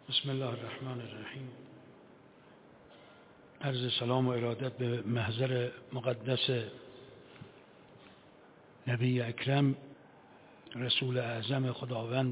بسم الله الرحمن الرحیم. عرض سلام و ارادت به محضر مقدس نبی اکرم، رسول اعظم خداوند،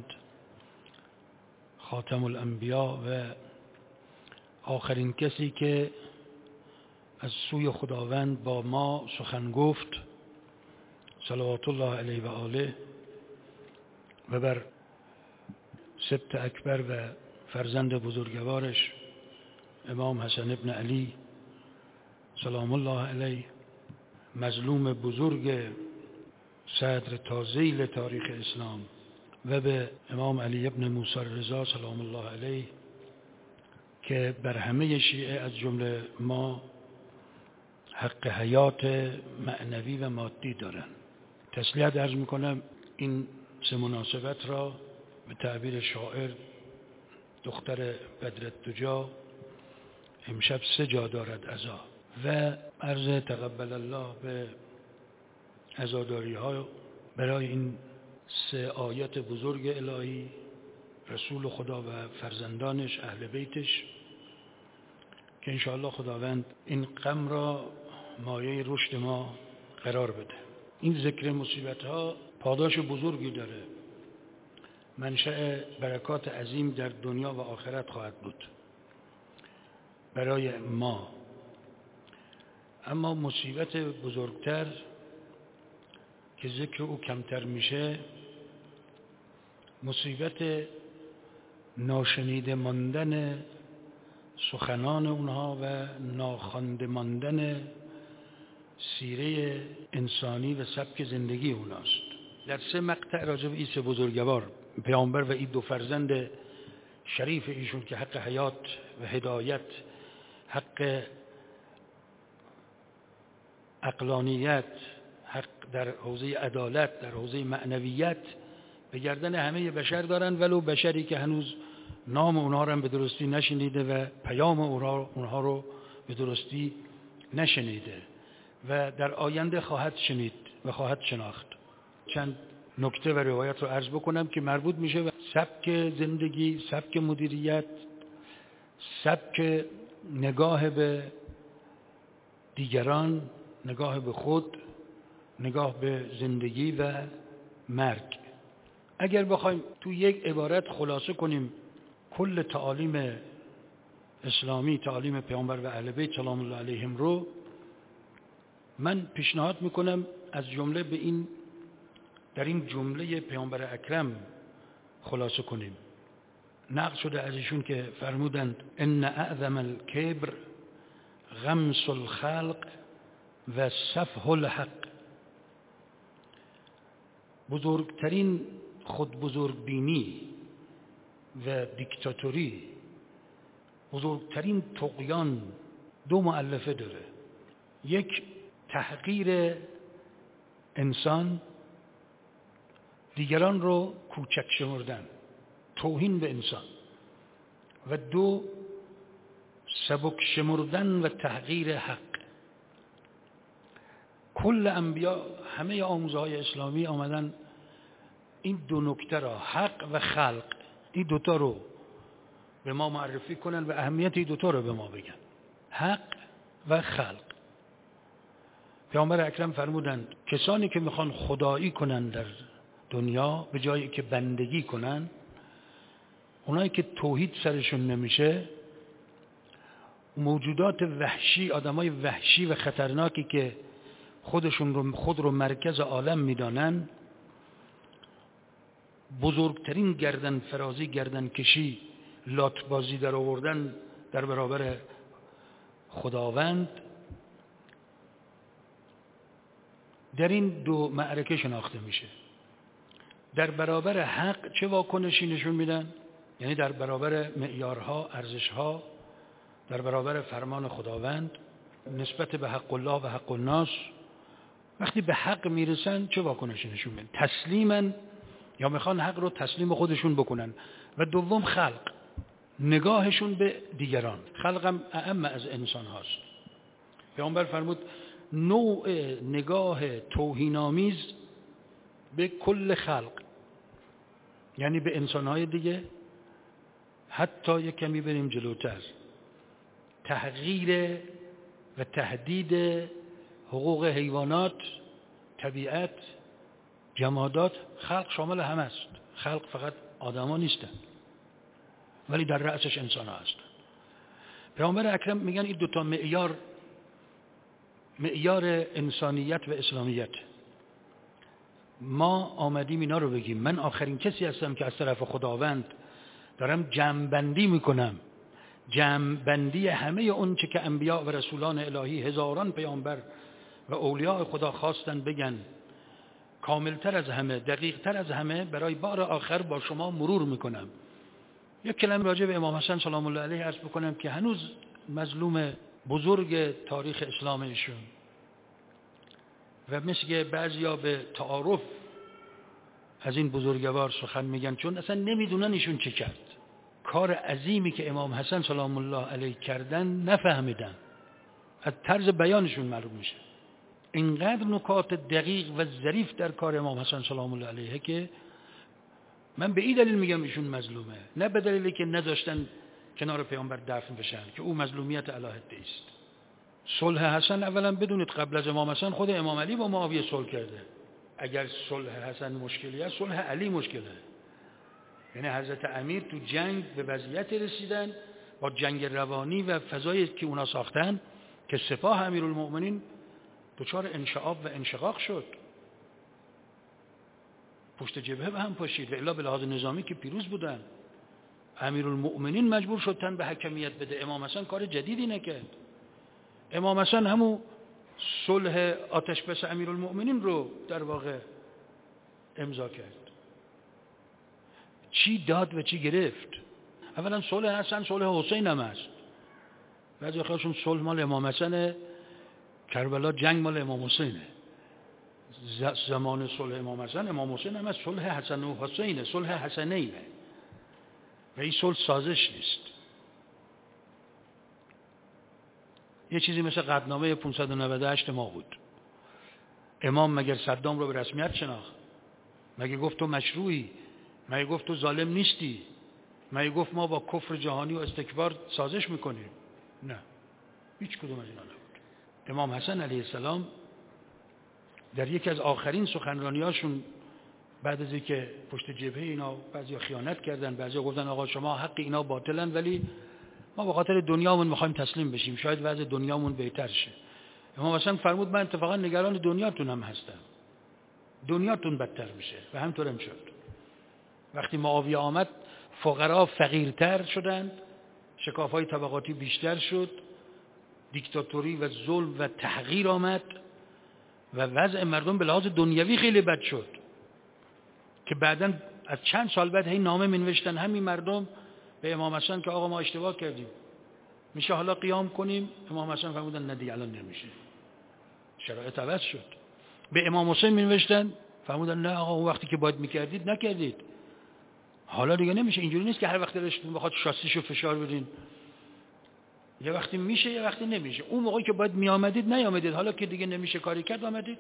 خاتم الانبیا و آخرین کسی که از سوی خداوند با ما سخن گفت، صلوات الله علیه و آله، و بر سبط اکبر و فرزند بزرگوارش امام حسن ابن علی سلام الله علیه، مظلوم بزرگ صدر تازیل تاریخ اسلام، و به امام علی ابن موسی رضا سلام الله علیه که بر همه شیعه از جمله ما حق حیات معنوی و مادی دارن. تسلیت عرض میکنم این سه مناسبت را به تعبیر شاعر دختر بدرالدجا امشب سه جا دارد عزا، و عرض تقبل الله به عزاداری ها برای این سه آیت بزرگ الهی، رسول خدا و فرزندانش، اهل بیتش، که انشاءالله خداوند این غم را مایه رشد ما قرار بده. این ذکر مصیبت ها پاداش بزرگی داره، منشأ برکات عظیم در دنیا و آخرت خواهد بود برای ما. اما مصیبت بزرگتر که ذکر او کمتر میشه، مصیبت ناشنیده ماندن سخنان اونها و ناخوانده ماندن سیره انسانی و سبک زندگی اوناست. در سه مقطع راجع به این سه بزرگوار، پیامبر و این دو فرزند شریف ایشون که حق حیات و هدایت، حق عقلانیت، حق در حوزه عدالت، در حوزه معنویت به گردن همه بشر دارن، ولو بشری که هنوز نام اونها رو به درستی نشنیده و پیام اونها رو به درستی نشنیده و در آینده خواهد شنید و خواهد شناخت. چند نکته و روایت رو عرض بکنم که مربوط میشه به سبک زندگی، سبک مدیریت، سبک نگاه به دیگران، نگاه به خود، نگاه به زندگی و مرگ. اگر بخوایم تو یک عبارت خلاصه کنیم کل تعالیم اسلامی، تعالیم پیامبر و اهل بیت سلام الله علیهم رو، من پیشنهاد میکنم از جمله به این، در این جمله پیامبر اکرم خلاصه کنیم. نقل شده از ایشون که فرمودند ان اعظم الکبر غمس الخلق و سفح الحق. بزرگترین خود بزرگبینی و دیکتاتوری، بزرگترین طغیان دو مؤلفه داره. یک، تحقیر انسان، دیگران رو کوچک شمردن، توهین به انسان، و دو، سبک شمردن و تحقیر حق. کل انبیا، همه آموزهای اسلامی آمدن این دو نکته را، حق و خلق، این دوتا رو به ما معرفی کنن و اهمیت این دوتا رو به ما بگن، حق و خلق. پیامبر اکرم فرمودند کسانی که میخوان خدایی کنن در دنیا به جایی که بندگی کنن، اونایی که توحید سرشون نمیشه، موجودات وحشی، آدمای وحشی و خطرناکی که خود رو مرکز عالم میدانن، بزرگترین گردن فرازی، گردن کشی، لاتبازی در آوردن در برابر خداوند، در این دو معرکه شناخته میشه. در برابر حق چه واکنشی نشون میدن؟ یعنی در برابر معیارها، ارزشها، در برابر فرمان خداوند نسبت به حق الله و حق الناس، وقتی به حق میرسن چه واکنشی نشون میدن؟ تسلیمن یا میخوان حق رو تسلیم خودشون بکنن. و دوم، خلق، نگاهشون به دیگران. خلقم اعم از انسان هاست. پیامبر فرمود نوع نگاه توهین‌آمیز به کل خلق، یعنی به انسانهای دیگه، حتی یک کمی بریم جلوتر، تحقیر و تهدید حقوق حیوانات، طبیعت، جمادات، خلق شامل همه است. خلق فقط آدما نیستن، ولی در رأسش انسان ها هستن. پیامبر اکرم میگن این دوتا معیار انسانیت و اسلامیت. ما آمدیم اینا رو بگیم. من آخرین کسی هستم که از طرف خداوند دارم جمع‌بندی میکنم، جمع‌بندی همه اون چه که انبیاء و رسولان الهی، هزاران پیامبر و اولیاء خدا خواستن بگن، کاملتر از همه، دقیقتر از همه برای بار آخر با شما مرور میکنم. یک کلمه راجع به امام حسن سلام الله علیه عرض بکنم که هنوز مظلوم بزرگ تاریخ اسلام ایشون و مثل که بعضیا به تعارف از این بزرگوار سخن میگن، چون اصلا نمیدونن ایشون چه کرد. کار عظیمی که امام حسن سلام الله علیه کردن نفهمیدن، از طرز بیانشون معلوم میشه. اینقدر نکات دقیق و ظریف در کار امام حسن سلام الله علیه که من به این دلیل میگم ایشون مظلومه، نه به دلیلی که نذاشتن کنار پیامبر دفن بشن، که او مظلومیت علی حده است. صلح حسن اولا بدونید قبل از امام حسن خود امام علی با معاویه صلح کرده. اگر صلح حسن مشکلی است، صلح علی مشکله. یعنی حضرت امیر تو جنگ به وضعیت رسیدن با جنگ روانی و فضایی که اونا ساختن که سپاه امیرالمؤمنین دچار انشعاب و انشقاق شد، پشت جبهه به هم پاشید و الا به لحاظ نظامی که پیروز بودن. امیرالمؤمنین مجبور شد تن به حکمیت بده. امام حسن کار جدیدی نکرد. امام حسن همون صلح آتش بس امیرالمؤمنین رو در واقع امضا کرد. چی داد و چی گرفت؟ اولا صلح حسن صلح حسین هم است. بعضی خودشون صلح مال امام حسن، کربلا جنگ مال امام حسینه. زمان صلح امام حسن، امام حسین هم از صلح حسن و حسینه، صلح حسنینه و این صلح سازش نیست. یه چیزی مثل قطعنامه 598 ما بود. امام مگر صدام رو به رسمیت شناخت؟ مگه گفت تو مشروعی؟ مگه گفت تو ظالم نیستی؟ مگه گفت ما با کفر جهانی و استکبار سازش میکنیم؟ نه، هیچ کدوم از اینا نبود. امام حسن علیه السلام در یکی از آخرین سخنرانیاشون بعد از اینکه پشت جبهه اینا بعضیا خیانت کردن، بعضیا گفتن آقا شما حق اینا باطلن، ولی ما به خاطر دنیامون میخوایم تسلیم بشیم، شاید وضع دنیامون بهتر شه. امام حسن فرمود من اتفاقا نگران دنیاتون هم هستم، دنیاتون بدتر میشه و همینطور هم شد. وقتی معاویه آمد فقرا فقیرتر شدند، شکاف‌های طبقاتی بیشتر شد، دیکتاتوری و ظلم و تحقیر آمد و وضع مردم به لحاظ دنیوی خیلی بد شد که بعداً از چند سال بعد هی نامه منوشتن همین مردم به امام حسن که آقا ما اشتباه کردیم، میشه حالا قیام کنیم؟ امام حسن فرمودن نه دیگه الان نمیشه، شرایط عوض شد. به امام حسین منوشتن فرمودن نه آقا اون وقتی که باید میکردید نکردید، حالا دیگه نمیشه. اینجوری نیست که هر وقت دلتون بخواد شاسیشو فشار بدین، یه وقتی میشه یه وقتی نمیشه. اون موقعی که باید میآمدید نیامدید، حالا که دیگه نمیشه کاری کرد آمدید.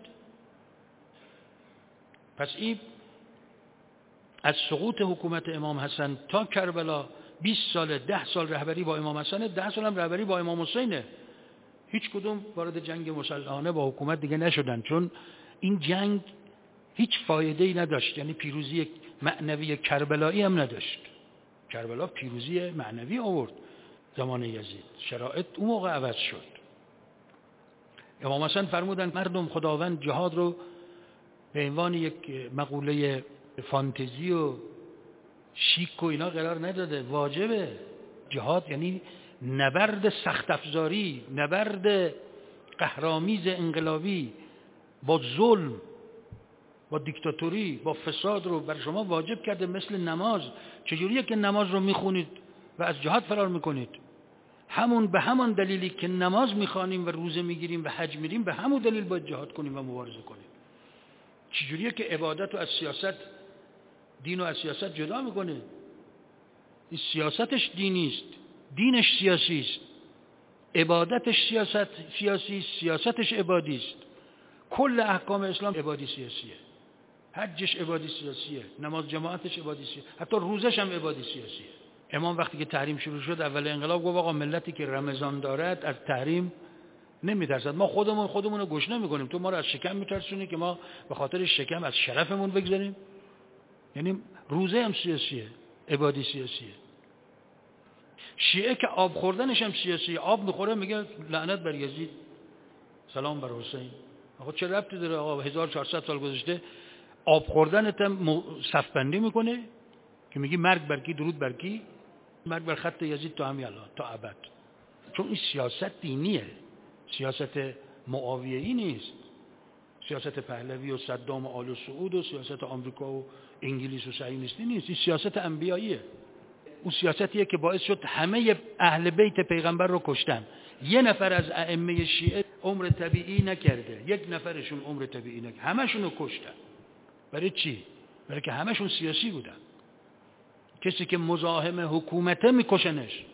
پس این از سقوط حکومت امام حسن تا کربلا 20 سال، 10 سال رهبری با امام حسن، 10 سال هم رهبری با امام حسینه. هیچ کدوم وارد جنگ مسلحانه با حکومت دیگه نشدن، چون این جنگ هیچ فایده‌ای نداشت. یعنی پیروزی معنوی کربلایی هم نداشت. کربلا پیروزی معنوی آورد زمان یزید، شرایط اون موقع عوض شد. امام حسن فرمودن مردم خداوند جهاد رو به عنوان یک مقوله فانتزی و شیک و اینا قرار نداده، واجبه. جهاد یعنی نبرد سخت افزاری، نبرد قهرآمیز انقلابی با ظلم، با دیکتاتوری، با فساد رو بر شما واجب کرده. مثل نماز، چجوریه که نماز رو میخونید و از جهاد فرار میکنید؟ همون به همان دلیلی که نماز میخوانیم و روزه میگیریم و حج میریم، به همون دلیل باید جهاد کنیم و مبارزه کنیم. چجوریه که عبادت رو از سیاست، دین رو از سیاست جدا میکنه؟ این سیاستش دینی است، دینش سیاسی است، عبادتش سیاسی است، سیاستش عبادی است. کل احکام اسلام عبادی سیاسیه، حجش عبادی سیاسیه، نماز جماعتش عبادی سیاسیه، حتی روزش هم عبادی سیاسیه. امام وقتی که تحریم شروع شد اول انقلاب گفت آقا ملتی که رمضان دارد از تحریم نمیترسد. ما خودمون رو گشنه میکنیم، تو ما رو از شکم میترسونی که ما به خاطر شکم از شرفمون بگذاریم. یعنی روزه هم سیاسیه، عبادی سیاسیه. شیعه که آب خوردنش هم سیاسیه، آب میخوره میگه لعنت بر یزید، سلام بر حسین. آقا چه ربطی داره؟ آقا 1400 سال گذشته آب خوردنت هم صفبندی میکنه که میگی مرگ بر کی، درود بر کی؟ مرگ بر خط یزید تا همین الان، تا ابد. چون این سیاست دینیه، سیاست معاویه‌ای نیست، سیاست پهلوی و صدام و آل سعود و سیاست آمریکا و انگلیس و صهیونیستی نیست. این سیاست انبیاییه. اون سیاستیه که باعث شد همه اهل بیت پیغمبر رو کشتن. یه نفر از ائمه شیعه عمر طبیعی نکرده، یک نفرشون عمر طبیعی نکرده، همشون رو کشتن. برای چی؟ برای که همشون سیاسی بودن. کسی که مزاحم حکومته میکشنش.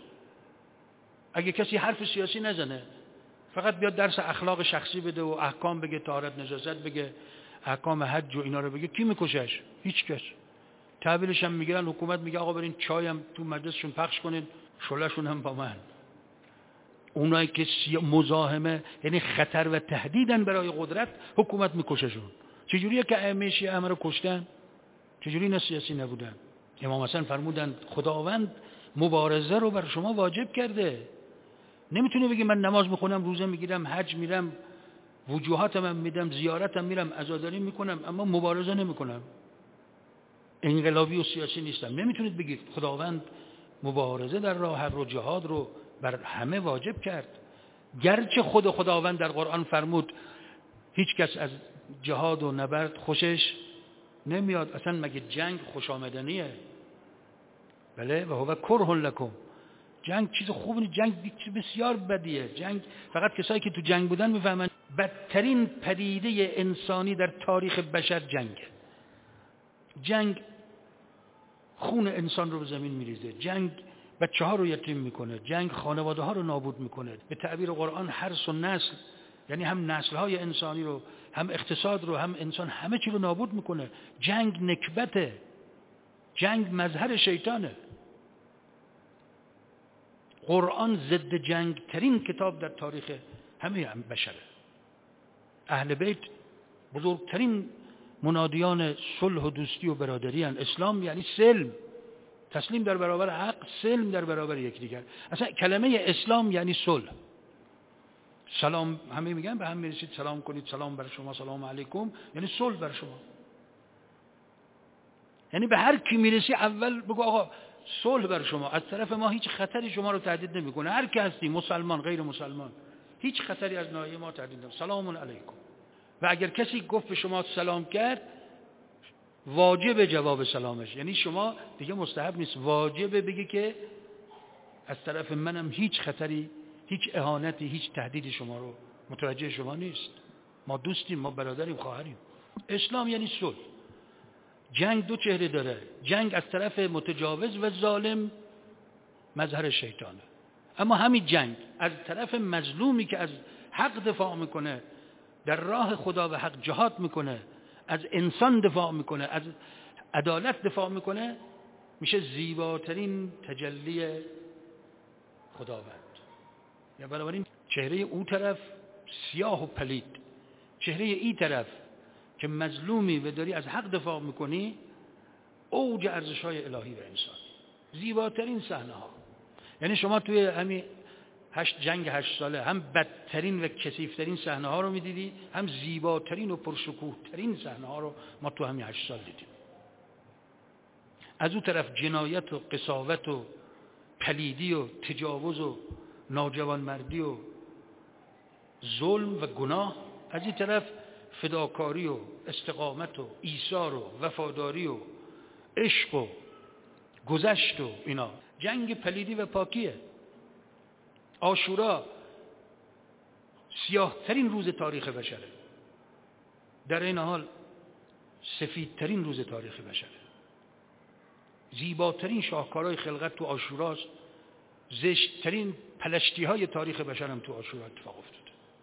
اگه کسی حرف سیاسی نزنه، فقط بیاد درس اخلاق شخصی بده و احکام بگه، طهارت نجاست بگه، احکام حج و اینا رو بگه، کی میکشش؟ هیچ کس. تحویلش هم میگیرن، حکومت میگه آقا برین چای هم تو مجلسشون پخش کنین، شلهشون هم با من. اونایی که مزاحمه یعنی خطر و تهدیدن برای قدرت، حکومت میکششون. چجوریه که ائمه شیعه همه رو کشتن؟ چجوری اینا سیاسی نبودن؟ امام حسن فرمودن خداوند مبارزه رو بر شما واجب کرده. نمیتونی بگی من نماز میخونم، روزه میگیرم، حج میرم، وجوهاتم هم میدم، زیارتم میرم، عزاداری میکنم، اما مبارزه نمیکنم، انقلابی و سیاسی نیستم. نمیتونید بگید. خداوند مبارزه در راه حق و جهاد رو بر همه واجب کرد. گرچه خود خداوند در قرآن فرمود هیچ کس از جهاد و نبرد خوشش نمیاد. اصلا مگه جنگ خوش آمدنیه؟ بله، و هو کره لکم. جنگ چیز خوبی نیست، جنگ چیز بسیار بدیه. جنگ فقط کسایی که تو جنگ بودن میفهمن. بدترین پدیده انسانی در تاریخ بشر جنگه. جنگ خون انسان رو به زمین میریزه، جنگ بچه ها رو یتیم میکنه، جنگ خانواده ها رو نابود میکنه. به تعبیر قرآن حرث و نسل، یعنی هم نسل های انسانی رو، هم اقتصاد رو، هم انسان، همه چی رو نابود میکنه. جنگ نکبته، جنگ مظهر شیطانه. قرآن ضد جنگ ترین کتاب در تاریخ همه بشره. اهل بیت بزرگترین منادیان صلح و دوستی و برادری هستند. اسلام یعنی سلم، تسلیم در برابر حق، سلم در برابر یکدیگر. اصلا کلمه اسلام یعنی صلح. سلام، همه میگن به هم میرسید سلام کنید، سلام بر شما، سلام علیکم، یعنی صلح بر شما. یعنی به هر کی میرسی اول بگو آقا صلح بر شما، از طرف ما هیچ خطری شما رو تهدید نمیکنه. هر کی هستی، مسلمان غیر مسلمان، هیچ خطری از ناحیه ما تهدید نمیکنه. سلام علیکم. و اگر کسی گفت به شما سلام کرد، واجب جواب سلامش، یعنی شما دیگه مستحب نیست، واجبه بگی که از طرف منم هیچ خطری، هیچ اهانتی، هیچ تهدیدی شما رو متوجه شما نیست. ما دوستیم، ما برادریم، خواهریم. اسلام یعنی صلح. جنگ دو چهره داره. جنگ از طرف متجاوز و ظالم مظهر شیطانه، اما همین جنگ از طرف مظلومی که از حق دفاع میکنه، در راه خدا و حق جهاد میکنه، از انسان دفاع میکنه، از عدالت دفاع میکنه، میشه زیباترین تجلی خداوند. یا بنابراین چهره او طرف سیاه و پلید، چهره ای طرف که مظلومی و داری از حق دفاع میکنی، اوج ارزش‌های الهی و انسانی، زیباترین صحنه ها. یعنی شما توی همین جنگ 8 ساله هم بدترین و کثیف‌ترین صحنه ها رو میدیدی، هم زیباترین و پرشکوه ترین صحنه ها رو ما تو همین 8 سال دیدیم. از اون طرف جنایت و قساوت و پلیدی و تجاوز و ناجوانمردی و ظلم و گناه، از این طرف فداکاری و استقامت و ایثار و وفاداری و عشق و گذشت و اینا. جنگ پلیدی و پاکیه. عاشورا سیاه ترین روز تاریخ بشره، در این حال سفید ترین روز تاریخ بشره. زیباترین شاهکارهای خلقت تو عاشوراست، زشت ترین پلشتی های تاریخ بشر هم تو عاشورا اتفاق افتاده.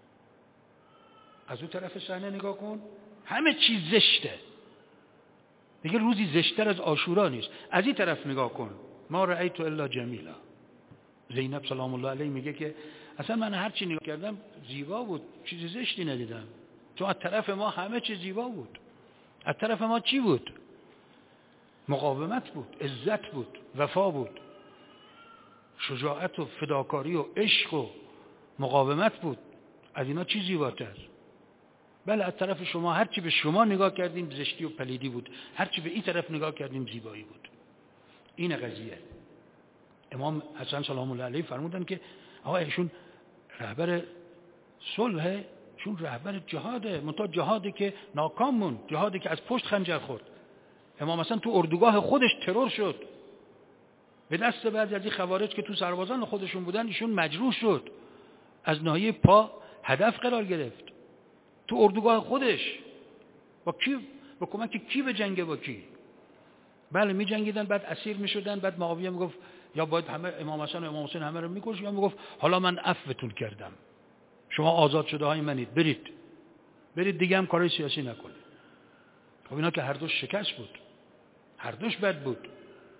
از اون طرف صحنه نگاه کن، همه چیز زشته، دیگه روزی زشتر از عاشورا نیست. از این طرف نگاه کن، ما رأیت الا جمیلا. زینب سلام الله علیه میگه که اصلا من هر چی نگاه کردم زیبا بود، چیز زشتی ندیدم، چون از طرف ما همه چیز زیبا بود. از طرف ما چی بود؟ مقاومت بود، عزت بود، وفا بود، شجاعت و فداکاری و عشق و مقاومت بود. از اینا چی زیباتر؟ بله از طرف شما هر چی به شما نگاه کردیم زشتی و پلیدی بود، هر چی به این طرف نگاه کردیم زیبایی بود. این قضیه. امام حسن سلام الله علیه فرمودن که آقا ایشون رهبر صلح، ایشون رهبر جهاده، منتها جهادی که ناکام موند، جهادی که از پشت خنجر خورد. امام حسن تو اردوگاه خودش ترور شد، به دست بعضی از این خوارج که تو سربازان خودشون بودن ایشون مجروح شد، از ناحیه پا هدف قرار گرفت تو اردوگاه خودش. با کی؟ با کمک کی به جنگ؟ با کی؟ بله می جنگیدن، بعد اسیر می شدن، بعد معاویه می گفت یا باید همه امام حسن و امام حسین همه رو میکش، یا می گفت حالا من عفوتون کردم، شما آزاد شده های منید، برید دیگه هم کارهای سیاسی نکنید. خب اینا که هر دوش شکست بود، هر دوش بد بود.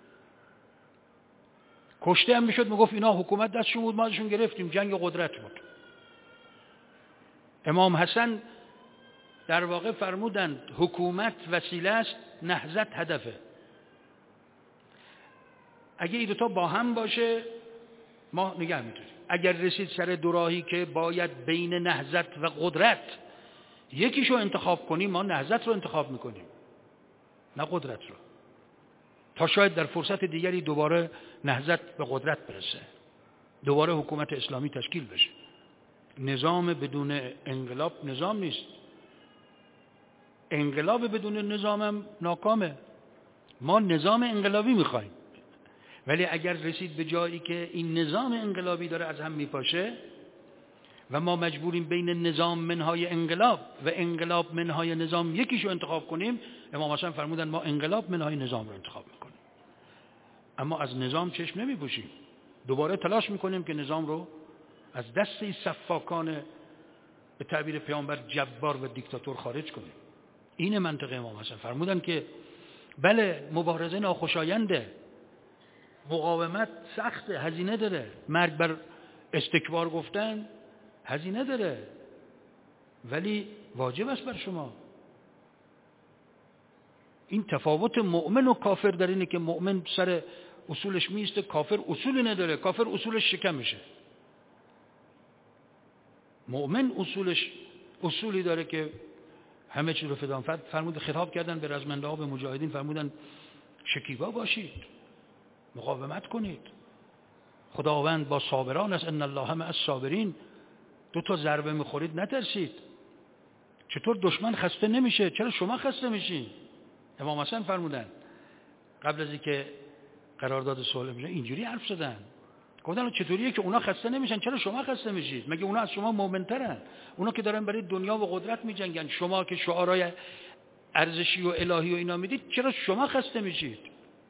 کشته هم میشد میگفت اینا حکومت دستشون بود ما ازشون گرفتیم، جنگ قدرت بود. امام حسن در واقع فرمودند حکومت وسیله است، نهضت هدفه. اگه این دوتا با هم باشه ما نگه می‌داریم. اگر رسید سر دوراهی که باید بین نهضت و قدرت یکیشو انتخاب کنیم، ما نهضت رو انتخاب میکنیم نه قدرت رو، تا شاید در فرصت دیگری دوباره نهضت به قدرت برسه، دوباره حکومت اسلامی تشکیل بشه. نظام بدون انقلاب نظام نیست، انقلاب بدون نظام هم ناکامه. ما نظام انقلابی میخوایم، ولی اگر رسید به جایی که این نظام انقلابی داره از هم میپاشه و ما مجبوریم بین نظام منهای انقلاب و انقلاب منهای نظام یکیشو انتخاب کنیم، امام حسن فرمودن ما انقلاب منهای نظام رو انتخاب میکنیم، اما از نظام چشم نمیپوشیم، دوباره تلاش میکنیم که نظام رو از دست این سفاکان به تعبیر پیامبر جبار و دیکتاتور خارج کنیم. این منطقه امام حسن. فرمودن که بله مبارزه ناخوشاینده، مقاومت سخته، هزینه داره، مرگ بر استکبار گفتن هزینه داره، ولی واجب است بر شما. این تفاوت مؤمن و کافر در اینه که مؤمن سر اصولش میسته، کافر اصولی نداره، کافر اصولش شکمشه. مؤمن اصولی داره که همه چی رو فدا. فرمود خطاب کردن به رزمنده ها، به مجاهدین، فرمودن شکیبا باشید، مقاومت کنید، خداوند با صابران است، ان الله مع الصابرین. 2 ضربه میخورید نترسید. چطور دشمن خسته نمیشه؟ چرا شما خسته میشین؟ امام حسن فرمودن قبل از اینکه قرارداد صلح بشه اینجوری حرف زدن، گفتن چطوریه که اونا خسته نمیشن چرا شما خسته میشید؟ مگه اونا از شما مؤمن‌ترن؟ اونا که دارن برای دنیا و قدرت میجنگن، شما که شعارهای ارزشی و الهی و اینا میدید چرا شما خسته میشید؟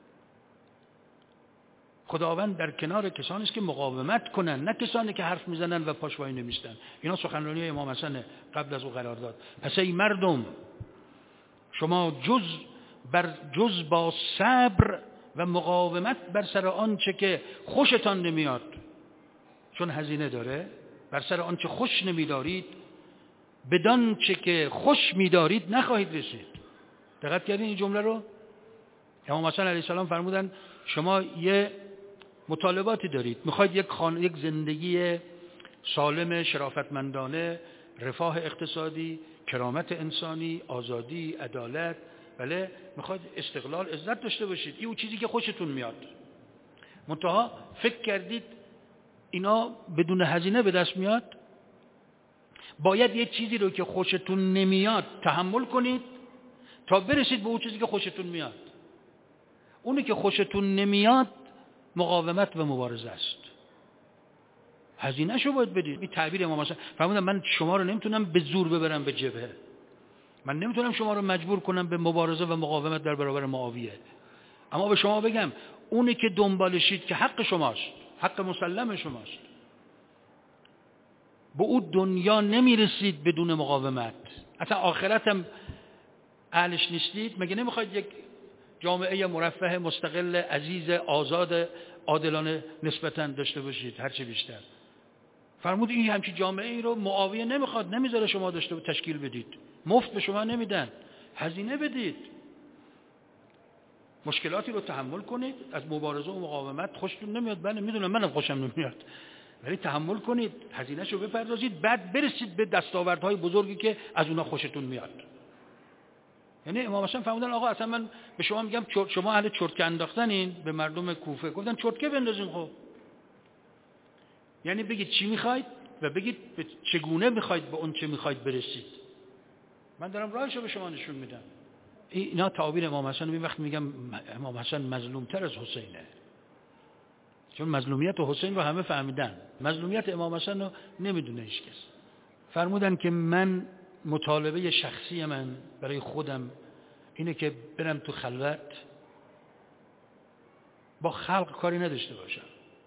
خداوند در کنار کسانی است که مقاومت کنن، نه کسانی که حرف میزنن و پاش وای نمیستن. اینا سخنرانی امام حسن قبل از او قرارداد. پس ای مردم شما جز با صبر و مقاومت بر سر آنچه که خوشتان نمیاد، چون هزینه داره، بر سر آنچه خوش نمیدارید، بدان چه که خوش میدارید نخواهید رسید. دقت کردین این جمله رو؟ امام حسن علیه السلام فرمودن شما یه مطالباتی دارید، میخواید یک زندگی سالم، شرافتمندانه، رفاه اقتصادی، کرامت انسانی، آزادی، عدالت، بله، میخواید استقلال، عزت داشته باشید، این چیزی که خوشتون میاد. منتها فکر کردید اینا بدون هزینه به دست میاد؟ باید یه چیزی رو که خوشتون نمیاد تحمل کنید تا برسید به اون چیزی که خوشتون میاد. اونی که خوشتون نمیاد مقاومت و مبارزه است. هزینه شو باید بدید. این تعبیر امام حسن فرمودن من شما رو نمیتونم به زور ببرم به جبهه، من نمیتونم شما رو مجبور کنم به مبارزه و مقاومت در برابر معاویه، اما به شما بگم اونی که دنبالشید که حق شماست، حق مسلم شماست، به اون دنیا نمیرسید بدون مقاومت. اصلا آخرت هم اهلش نیستید؟ مگه نمیخواید یک جامعه مرفه، مستقل، عزیز، آزاد، عادلانه نسبتاً داشته باشید هرچه بیشتر. فرمود این همچین جامعه ای رو معاویه نمیخواد، نمیذاره شما تشکیل بدید، مفت به شما نمیدن، هزینه بدید، مشکلاتی رو تحمل کنید، از مبارزه و مقاومت خوشتون نمیاد، بله میدونم منم خوشم نمیاد، ولی تحمل کنید، هزینه‌شو بپردازید، بعد برسید به دستاوردهای بزرگی که از اونها خوشتون میاد. یعنی امام حسن فرمودن آقا اصلا من به شما میگم شما اهل چرتکه انداختنین، به مردم کوفه گفتن چرتکه بندازین. خب یعنی بگید چی میخواید و بگید چگونه میخواید به اون چه میخواید برسید. من دارم راهشو به شما نشون میدم. اینا تعابیر امام حسن. این وقت میگم امام حسن مظلومتر از حسینه، چون مظلومیت حسین رو همه فهمیدن، مظلومیت امام حسن رو نمیدونه هیچ کس. فرمودن که من مطالبه شخصی من برای خودم اینه که برم تو خلوت، با خلق کاری نداشته باشم،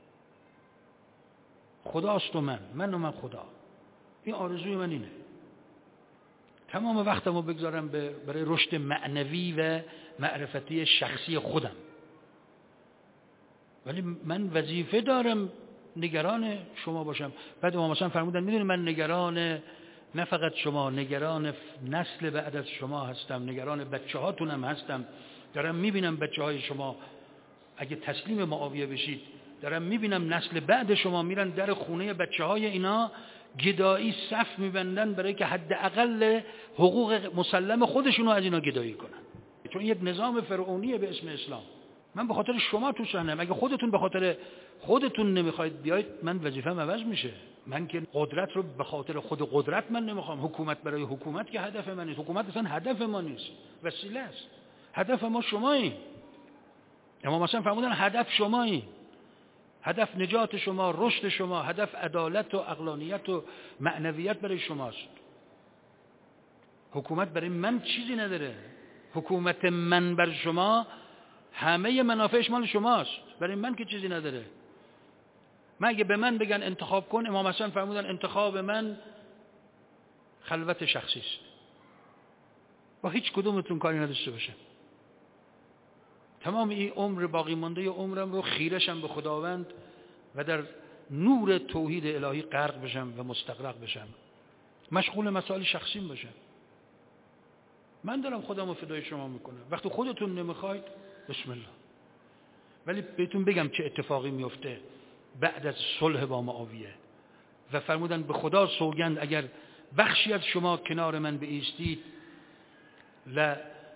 خداست و من خدا. این آرزوی من اینه. تمام وقتمو بگذارم برای رشد معنوی و معرفتی شخصی خودم، ولی من وظیفه دارم نگران شما باشم. بعد امام حسن فرمودن میدونی من نگران نه فقط شما، نگران نسل بعد از شما هستم، نگران بچه هاتونم هستم. دارم میبینم بچه های شما اگه تسلیم معاویه بشید، دارم میبینم نسل بعد شما میرن در خونه بچه های اینا گدایی صف میبندن برای که حداقل حقوق مسلم خودشونو از اینا گدایی کنن، چون یک نظام فرعونیه به اسم اسلام. من به خاطر شما تو صحنه‌ام، اگه خودتون به خاطر خودتون نمیخواید بیاید، من وظیفه‌م عوض میشه. من که قدرت رو به خاطر خود قدرت من نمیخوام، حکومت برای حکومت که هدف من نیست، حکومت اصلا هدف ما نیست، وسیله است. هدف ما شمایید. امام حسن فرمودن هدف شمایید، هدف نجات شما، رشد شما، هدف عدالت و عقلانیت و معنویت برای شماست. حکومت برای من چیزی نداره. حکومت من بر شما همه منافعش مال شماست، برای من که چیزی نداره. من اگه به من بگن انتخاب کن، امام حسن فرمودن انتخاب من خلوت شخصی است، با هیچ کدومتون کاری نداشته باشه. تمام این عمر باقی مانده عمرم رو خیرشم به خداوند و در نور توحید الهی غرق بشم و مستغرق بشم، مشغول مسائل شخصیم باشم. من دارم خودم رو فدای شما میکنم. وقتی خودتون نمیخواید بسم الله. ولی بهتون بگم چه اتفاقی میفته بعد از صلح با معاویه. و فرمودن به خدا سوگند اگر بخشی از شما کنار من بایستید لا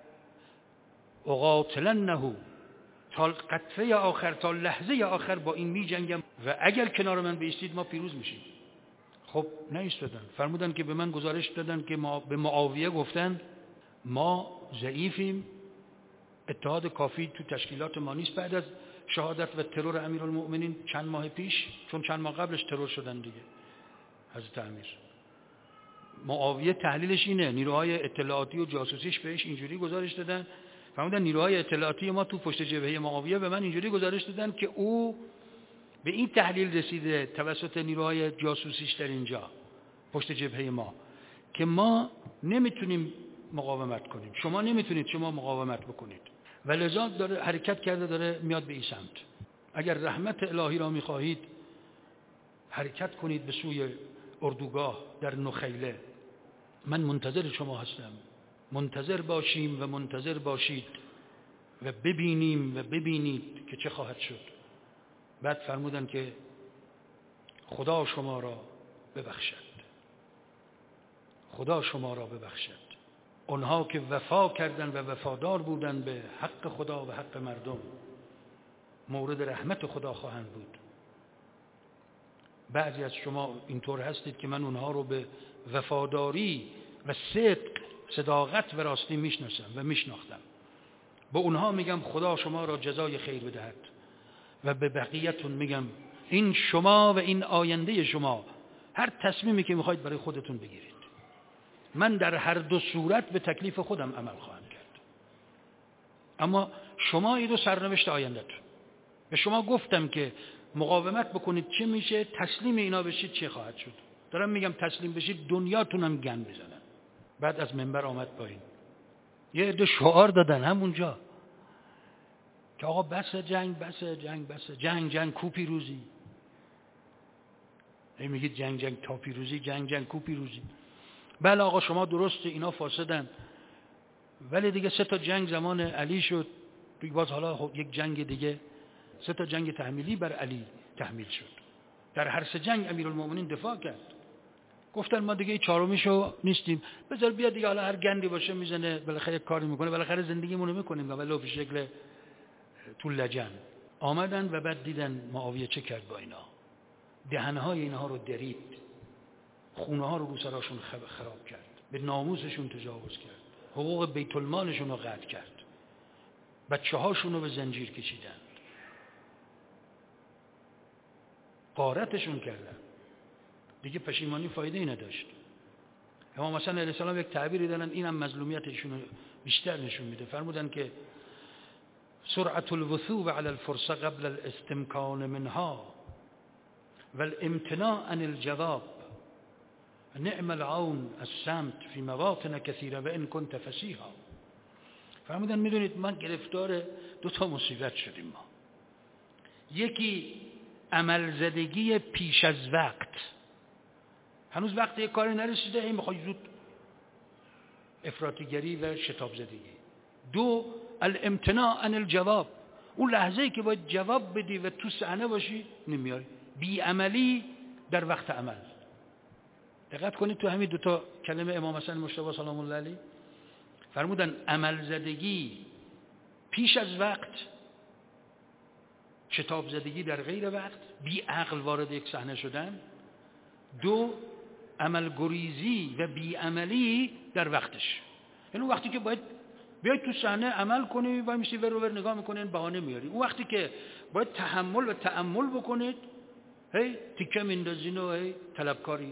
اقاتلنه، تا قطره آخر، تا لحظه آخر با این می جنگم و اگر کنار من بایستید ما پیروز میشیم. خب نایستادن. فرمودن که به من گزارش دادن که به معاویه گفتن ما ضعیفیم، اتحاد کافی تو تشکیلات ما نیست بعد از شهادت و ترور امیرالمؤمنین چند ماه پیش، چون چند ماه قبلش ترور شدن دیگه حضرت امیر. معاویه تحلیلش اینه، نیروهای اطلاعاتی و جاسوسیش بهش اینجوری گزارش دادن. فرمودن نیروهای اطلاعاتی ما تو پشت جبهه معاویه به من اینجوری گزارش دادن که او به این تحلیل رسیده توسط نیروهای جاسوسیش در اینجا پشت جبهه ما که ما نمیتونیم مقاومت کنیم، شما نمیتونید شما مقاومت بکنید و لذا داره حرکت کرده، داره میاد به این سمت. اگر رحمت الهی را میخواهید حرکت کنید به سوی اردوگاه در نخیله. من منتظر شما هستم، منتظر باشیم و منتظر باشید و ببینیم و ببینید که چه خواهد شد. بعد فرمودن که خدا شما را ببخشد، خدا شما را ببخشد. اونها که وفا کردن و وفادار بودن به حق خدا و حق مردم مورد رحمت خدا خواهند بود. بعضی از شما اینطور هستید که من اونها رو به وفاداری و صداقت و راستی میشناسم و میشناختم. به اونها میگم خدا شما را جزای خیر بدهد و به بقیه‌تون میگم این شما و این آینده شما، هر تصمیمی که میخواید برای خودتون بگیرید. من در هر دو صورت به تکلیف خودم عمل خواهم کرد، اما شما این دو سرنوشت آینده‌تون. به شما گفتم که مقاومت بکنید چه میشه، تسلیم اینا بشید چه خواهد شد. دارم میگم تسلیم بشید دنیاتونم گن بزنن. بعد از منبر آمد پایین، یه عده شعار دادن همونجا، که آقا بس جنگ، جنگ کو پیروزی. میگید جنگ تا پیروزی، جنگ کو پیروزی. بله آقا شما درسته اینا فاسدن، ولی دیگه 3 تا جنگ زمان علی شد، دیگه باز حالا یک جنگ دیگه، 3 تا جنگ تحمیلی بر علی تحمیل شد. در هر 3 جنگ امیرالمومنین دفاع کرد. گفتن ما دیگه 4میشو نیستیم، بذار بیاد دیگه، حالا هر گندی باشه میزنه، بالاخره کاری میکنه، بالاخره زندگیمونو میکنیم، ولی به شکل تو لجن. آمدن و بعد دیدن معاویه چه کرد با اینا. دهنهای اینها رو درید، خونه ها رو سراشون خراب کرد، به ناموسشون تجاوز کرد، حقوق بیت المالشون رو قطع کرد، بچه هاشون رو به زنجیر کشیدن، غارتشون کردن. دیگه پشیمانی فایده ای نداشت. امام حسن علیه السلام یک تعبیری دارن، اینم مظلومیتشون رو بیشتر نشون میده. فرمودن که سرعت الوثوب علی الفرصه قبل الاستمکان منها والامتناع عن الجواب نعم العون الصمت فی مواطن کثیره و ان کنت فصیحا. فرمودن میدونید ما گرفتار 2 تا مصیبت شدیم ما. یکی عمل زدگی پیش از وقت، هنوز وقت یک کاری نرسیده، این میخوای زود افراطیگری و شتاب زدگی. 2 الامتناع عن الجواب، اون لحظه‌ای که باید جواب بدی و تو صحنه باشی نمیاری. بیعملی در وقت عمل. دقت کنید تو همین 2 تا کلمه امام حسن مجتبی سلام الله علیه فرمودن عمل زدگی پیش از وقت، شتاب زدگی در غیر وقت، بی عقل وارد یک صحنه شدن. 2 عمل گریزی و بی عملی در وقتش، یعنی وقتی که باید بیاید تو صحنه عمل کنی و میشی ور و ور نگاه میکنین بهانه میاری. اون وقتی که باید تحمل و تأمل بکنید هی تیکه میندازین و هی طلبکارید.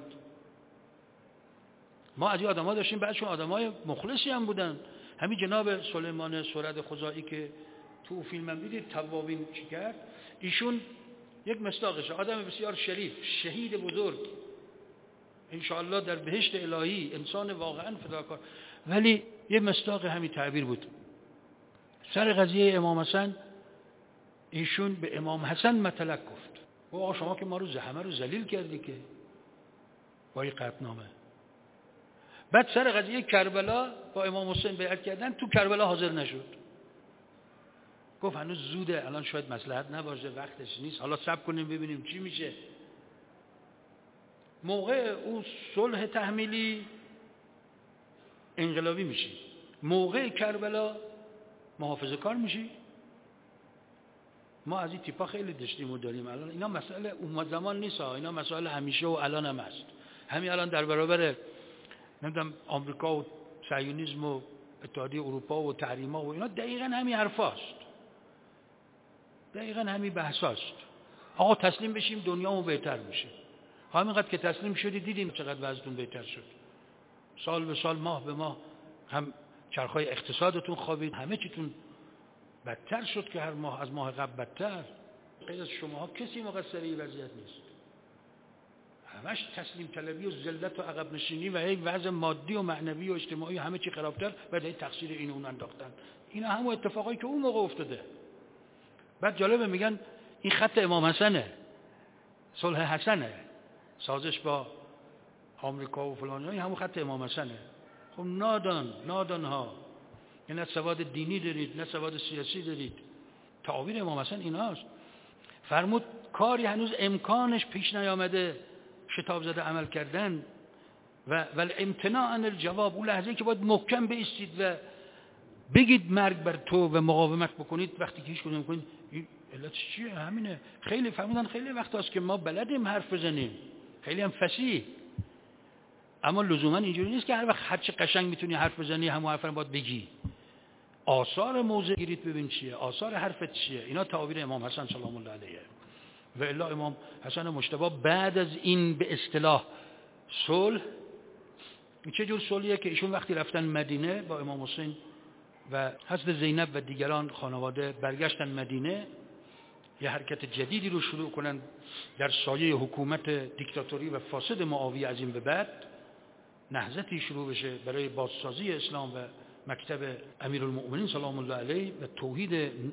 ما از این آدم‌ها داشتیم، بعضیشون آدم‌های مخلصی هم بودن. همین جناب سلیمان سرد خزاعی که تو فیلم هم دیدید توابین چی کرد، ایشون یک مصداقشه، آدم بسیار شریف، شهید بزرگ، انشاءالله در بهشت الهی، انسان واقعا فداکار، ولی یه مصداق همین تعبیر بود. سر قضیه امام حسن ایشون به امام حسن مطلق گفت، آقا شما که ما رو همه رو ذلیل کردی که با این قطعنامه. بعد سر قضیه کربلا با امام حسین بیعت کردن، تو کربلا حاضر نشد، گفت هنوز زوده، الان شاید مصلحت نباشه، وقتش نیست، حالا صبر کنیم ببینیم چی میشه. موقع اون صلح تحمیلی انقلابی میشی، موقع کربلا محافظه کار میشی. ما از این تیپا خیلی داشتیم و داریم الان. اینا مسئله اون زمان نیست، اینا مسئله همیشه و الان هم هست. همین الان در برابر نمیدونم آمریکا و صهیونیسم و اتحادیه اروپا و تحریما و اینا دقیقاً همین حرفاست، دقیقاً همین بحثاست. آقا تسلیم بشیم دنیامون بهتر میشه. همینقدر که تسلیم شدی دیدیم چقدر وضعتون بهتر شد. سال به سال، ماه به ماه هم چرخهای اقتصادتون خوابید، همه چیتون بدتر شد که هر ماه از ماه قبل بدتر. غیر از شماها کسی مقصر این وضعیت نیست. همش تسلیم طلبی و ذلت و عقب نشینی و یک وضع مادی و معنوی و اجتماعی همه چی خرابتر، بعد تقصیر این و اون انداختن. اینا همون اتفاقایی که اون موقع افتاده. بعد جالبه میگن این خط امام حسنه، صلح حسنه، سازش با آمریکا و فلان، این همون خط امام حسنه. خب نادان ها، یعنی نه سواد دینی دارید نه سواد سیاسی دارید. تعابیر امام حسن ایناست. فرمود کاری هنوز امکانش پیش نیامده شتاب زده عمل کردن و امتناع عن الجواب، اون لحظه‌ای که باید محکم بایستید و بگید مرگ بر تو و مقاومت بکنید، وقتی که هیچ کدوم نمی‌کنید، این علتش چیه؟ همینه. خیلی فرمودن خیلی وقت هست که ما بلدیم حرف بزنیم، خیلی هم فصیح، اما لزوما اینجوری نیست که هر وقت هر چه قشنگ میتونی حرف بزنی همون حرف رو باید بگی. آثار موضع گیریت ببین چیه، آثار حرفت چیه. اینا تعابیر امام حسن سلام الله علیه. و الا امام حسن مجتبی بعد از این به اصطلاح صلح، این چه جور صلحیه که ایشون وقتی رفتن مدینه با امام حسین و حضرت زینب و دیگران خانواده برگشتن مدینه، یه حرکت جدیدی رو شروع کنن در سایه حکومت دیکتاتوری و فاسد معاویه از این به بعد، نهضتی شروع بشه برای بازسازی اسلام و مکتب امیرالمؤمنین سلام الله علیه و توحید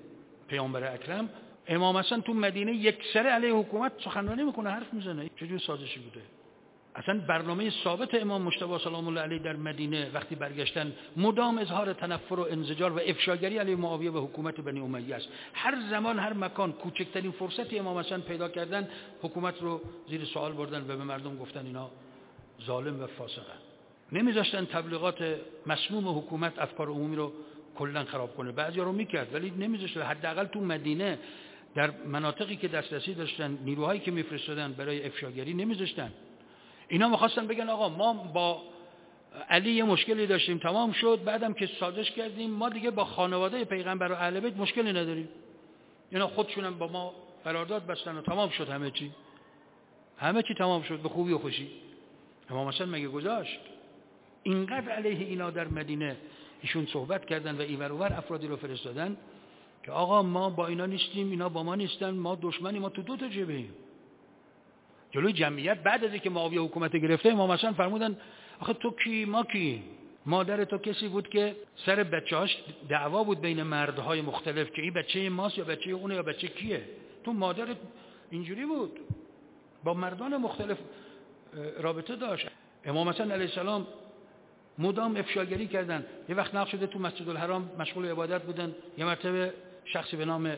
پیامبر اکرم، امام حسن تو مدینه یکسره علیه حکومت سخنرانی میکنه، حرف میزنه. چجور سازشی بوده؟ اصلا برنامه ثابت امام مجتبی سلام الله علیه در مدینه وقتی برگشتن مدام اظهار تنفر و انزجار و افشاگری علیه معاویه و حکومت بنی امیه است. هر زمان هر مکان کوچکترین فرصتی امام حسن پیدا کردن حکومت رو زیر سوال بردن و به مردم گفتن اینا ظالم و فاسقن. نمیذاشتن تبلیغات مسموم حکومت افکار عمومی رو کلا خراب کنه. بعضیا رو میکرد ولی نمیذاشت. حداقل تو مدینه در مناطقی که دسترسی داشتن نیروهایی که میفرستادن برای افشاگری نمیذاشتن. اینا میخواستن بگن آقا ما با علی یه مشکلی داشتیم تمام شد، بعدم که سازش کردیم ما دیگه با خانواده پیغمبر و اهل بیت مشکلی نداریم. اینا خودشونم با ما قرارداد بستن و تمام شد، همه چی تمام شد به خوبی و خوشی. امام حسن مگه گذاشت؟ اینقدر علیه اینا در مدینه ایشون صحبت کردن و اینور اونور افرادی رو فرستادن که آقا ما با اینا نیستیم، اینا با ما نیستن، ما دشمنی، ما تو دو تا جبهه‌ایم. جلوی جمعیت بعد از اینکه معاویه حکومت گرفته امام حسن فرمودن آخه تو کی ما کی؟ مادر تو کسی بود که سر بچه‌هاش دعوا بود بین مردهای مختلف که این بچه ماست یا بچه اونه یا بچه کیه. تو مادرت اینجوری بود، با مردان مختلف رابطه داشت. امام حسن علیه السلام مدام افشاگری کردن. یه وقت نقش شده تو مسجد الحرام مشغول عبادت بودن، یه مرتبه شخصی به نام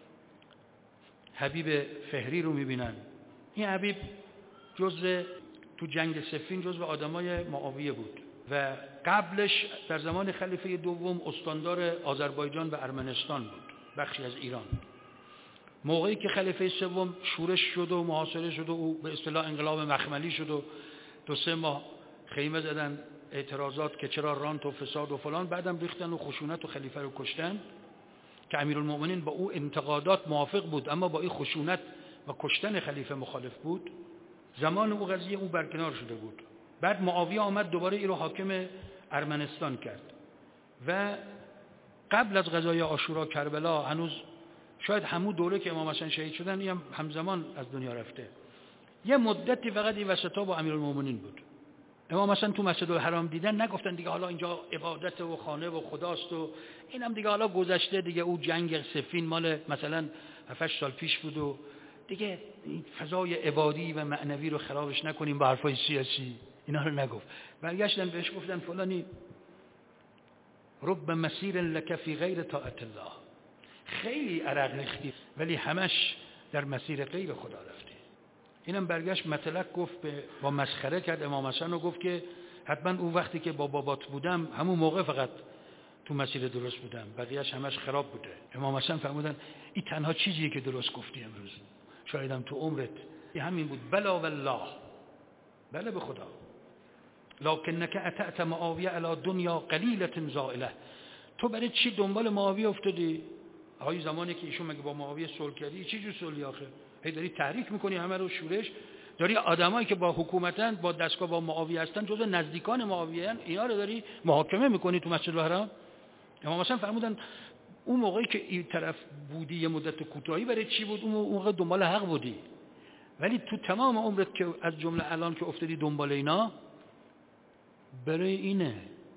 حبیب فهری رو میبینن. این حبیب تو جنگ صفین جزو آدمای معاویه بود و قبلش در زمان خلیفه دوم استاندار آذربایجان و ارمنستان بود، بخشی از ایران. موقعی که خلیفه سوم شورش شد و محاصره شد و او به اصطلاح انقلاب مخملی شد و 2-3 ماه خیمه زدن اعتراضات که چرا رانت و فساد و فلان، بعدم ریختن و خشونت و خلیفه رو کشتن که امیرالمومنین با او انتقادات موافق بود اما با این خشونت و کشتن خلیفه مخالف بود. زمان او قضیه او برکنار شده بود. بعد معاویه آمد دوباره این رو حاکم ارمنستان کرد و قبل از غزوه عاشورا کربلا هنوز شاید همون دوره که امام حسن شهید شدن این همزمان از دنیا رفته. یه مدتی فقط این وسطا با امیرالمومنین بود. امام حسن تو مسجد الحرام دیدن نگفتن دیگه حالا اینجا عبادت و خانه و خداست و اینم دیگه حالا گذشته دیگه، او جنگ صفین مال مثلا 7 سال پیش بود و دیگه این فضای عبادی و معنوی رو خرابش نکنیم با حرفای سیاسی. اینا رو نگفت. برگشتن بهش گفتن فلانی رب مسیر لک فی غیر طاعت الله، خیلی عرق ریختی ولی همش در مسیر غیر خدا رفتی. اینم برگشت مطلق گفت با مسخره کرد امام حسن و گفت که حتما اون وقتی که با بابات بودم همون موقع فقط تو مسیر درست بودم، بقیه‌اش همش خراب بوده. امام حسن فرمودن این تنها چیزیه که درست گفتی امروز، شایدم تو عمرت همین بود. بلا والله، بله به خدا. لکنک اتأت معاویه علی دنیا قلیلة زائله، تو برای چی دنبال معاویه افتادی؟ آقای زمانی که ایشون مگه با معاویه صلح کردی؟ چی جور صلحی آخه؟ هی داری تحریک میکنی همه رو، شورش داری، آدمایی که با حکومتن با دستگاه با معاویه هستن جزو نزدیکان معاویه ان، اینا رو داری محاکمه میکنی تو مسجد الحرام. امام حسن فرمودن اون موقعی که این طرف بودی یه مدت کوتاهی برای چی بود؟ اون موقع دنبال حق بودی، ولی تو تمام عمرت که از جمله الان که افتادی دنبال اینا برای اینه،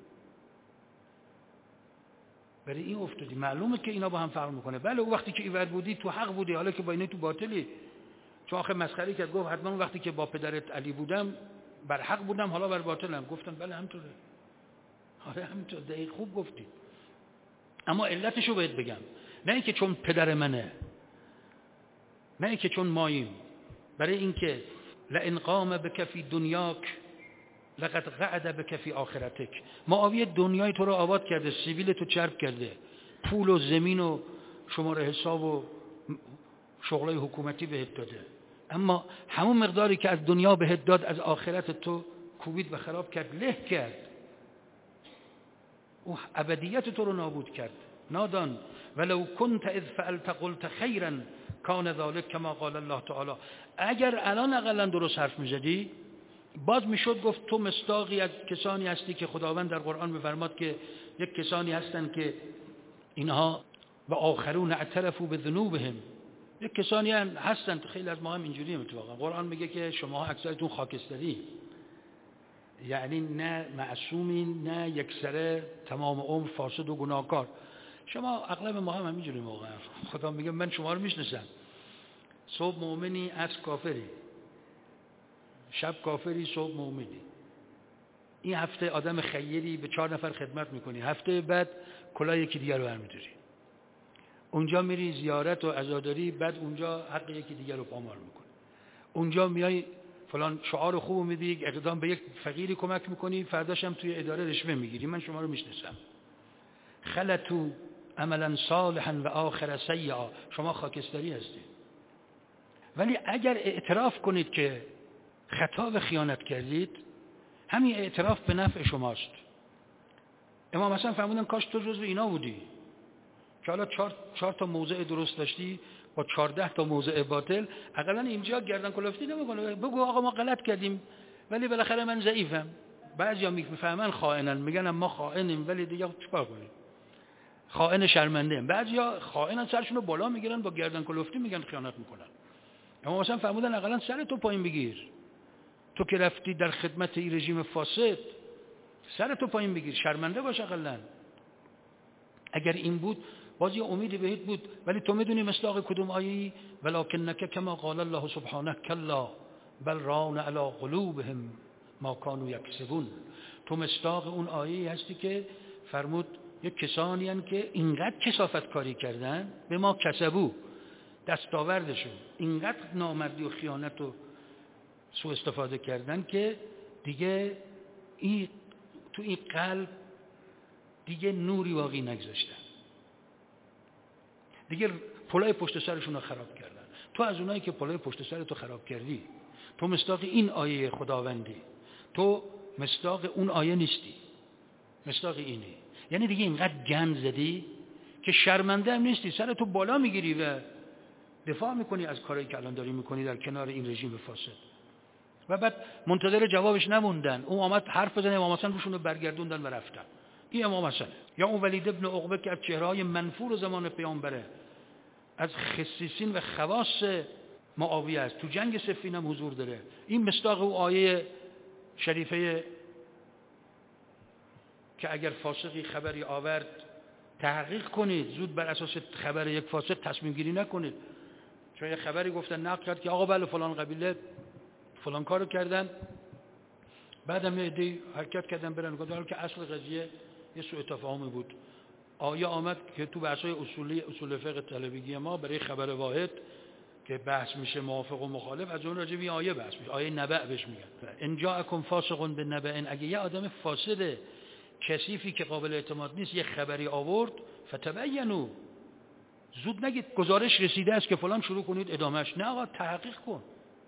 برای این افتادی. معلومه که اینا با هم فرق میکنه. بله اون وقتی که ایور بودی تو حق بودی، حالا که با اینه تو باطلی. چون آخه مسخره کرد گفت حتما اون وقتی که با پدرت علی بودم بر حق بودم حالا بر باطلم. گفتن بله همینطوره، آره همینطور، دقیق خوب گفتی. اما علتشو بهت بگم، نه اینکه چون پدر منه، نه اینکه چون ماییم، برای اینکه لئن قام بک فی دنیاک لقد قعد بک فی آخرتک. معاویه دنیای تو رو آباد کرده، سیبیل تو چرب کرده، پول و زمین و شماره حساب و شغلای حکومتی بهت داده، اما همون مقداری که از دنیا بهت داد از آخرت تو کوبید و خراب کرد، له کرد، او ابدیت تو رو نابود کرد. نادان ولو کنت اذ فعلت قلت خیرا کان ذلک کما قال الله تعالی. اگر الان اقلا درست حرف میزدی باز میشد گفت تو مصداقی از کسانی هستی که خداوند در قرآن میفرماد که یک کسانی هستند که اینها و آخرون اعترفوا بذنوبهم، یک کسانی هستند، خیلی از ما هم اینجوری اتفاقا قرآن میگه که شما اکثرتون خاکستری، یعنی نه معصومین نه یکسره تمام عمر فاسد و گناهکار. شما اغلب ما هم همینجوری موقع خدا میگه من شما رو میشناسم. صبح مؤمنی، عصر کافری، شب کافری، صبح مؤمنی. این هفته آدم خیری به 4 نفر خدمت میکنی، هفته بعد کلاه یکی دیگر رو برمی‌داری. اونجا میری زیارت و عزاداری، بعد اونجا حق یکی دیگر رو پامال میکنی. اونجا میای فلان شعار خوب میدی، یک اقدام به یک فقیری کمک میکنی، فرداش هم توی اداره رشوه میگیری. من شما رو میشناسم. خلطو عملا صالحا و آخر سیئا. شما خاکستری هستید. ولی اگر اعتراف کنید که خطا و خیانت کردید، همین اعتراف به نفع شماست. امام حسن فرمودن کاش تو جزو اینا بودی که حالا 4 تا موضع درست داشتی با 14 تا موضع باطل، حداقل اینجا گردن کلفتی نمیکنه. بگو آقا ما غلط کردیم ولی بالاخره من ضعیفم. بعضیا میفهمن خائنن، میگن ما خائنیم ولی دیگه چیکار کنیم؟ خائن شرمنده ام. بعضیا خائنن سرشون رو بالا میگیرن، با گردن کلفتی میگن خیانت میکنن. امام حسن فرمودن حداقل سر تو پایین بگیر. تو که رفتی در خدمت این رژیم فاسد، سر تو پایین بگیر، شرمنده باش حداقل. اگر این بود باز یه امیدی بهت بود. ولی تو میدونی مصداق کدوم آیه‌ای؟ ولکنک کما قال الله سبحانه کلا بل ران علی قلوبهم ما کانوا یکسبون. تو مصداق اون آیه‌ای هستی که فرمود یک کسانی هستند که اینقدر کثافت کاری کردن به ما کسبو، دستاوردشون اینقدر نامردی و خیانت و سوء استفاده کردن که دیگه تو این قلب دیگه نوری باقی نگذاشتن، دیگه پلای پشت سرشون رو خراب کردن. تو از اونایی که پلای پشت سرتو خراب کردی، تو مصداق این آیه خداوندی، تو مصداق اون آیه نیستی، مصداق اینی. یعنی دیگه اینقدر گند زدی که شرمنده هم نیستی، سرتو بالا میگیری و دفاع میکنی از کارهایی که الان داری میکنی در کنار این رژیم فاسد. و بعد منتظر جوابش نموندن، اون آمد حرف بزنه، امام حسن روشون رو برگردوندن و رفتن. این امام حسن. یا اون ولید ابن عقبه که از چهره‌های منفور زمان پیامبره، از خصیصین و خواص معاویه است، تو جنگ صفین هم حضور داره. این مصداق او آیه شریفه که اگر فاسقی خبری آورد تحقیق کنید، زود بر اساس خبر یک فاسق تصمیم گیری نکنید. چون یه خبری گفتن نقل کرد که آقا بله فلان قبیله فلان کارو کردن، بعدم یه عده حرکت کردن برن گفتن که اصل قضیه یه سوء تفاهمی بود. آیه آمد که تو بحث‌های اصول فقه طلبگی ما برای خبر واحد که بحث میشه موافق و مخالف، از اون راجع به آیه بحث میشه. آیه نبأ بهش میگن. ان جاءکم فاسق بنبأ. اگه یه آدم فاسد کثیفی که قابل اعتماد نیست یه خبری آورد، فتبینوا، زود نگید گزارش رسیده است که فلان شروع کنید ادامهش. نه آقا، تحقیق کن،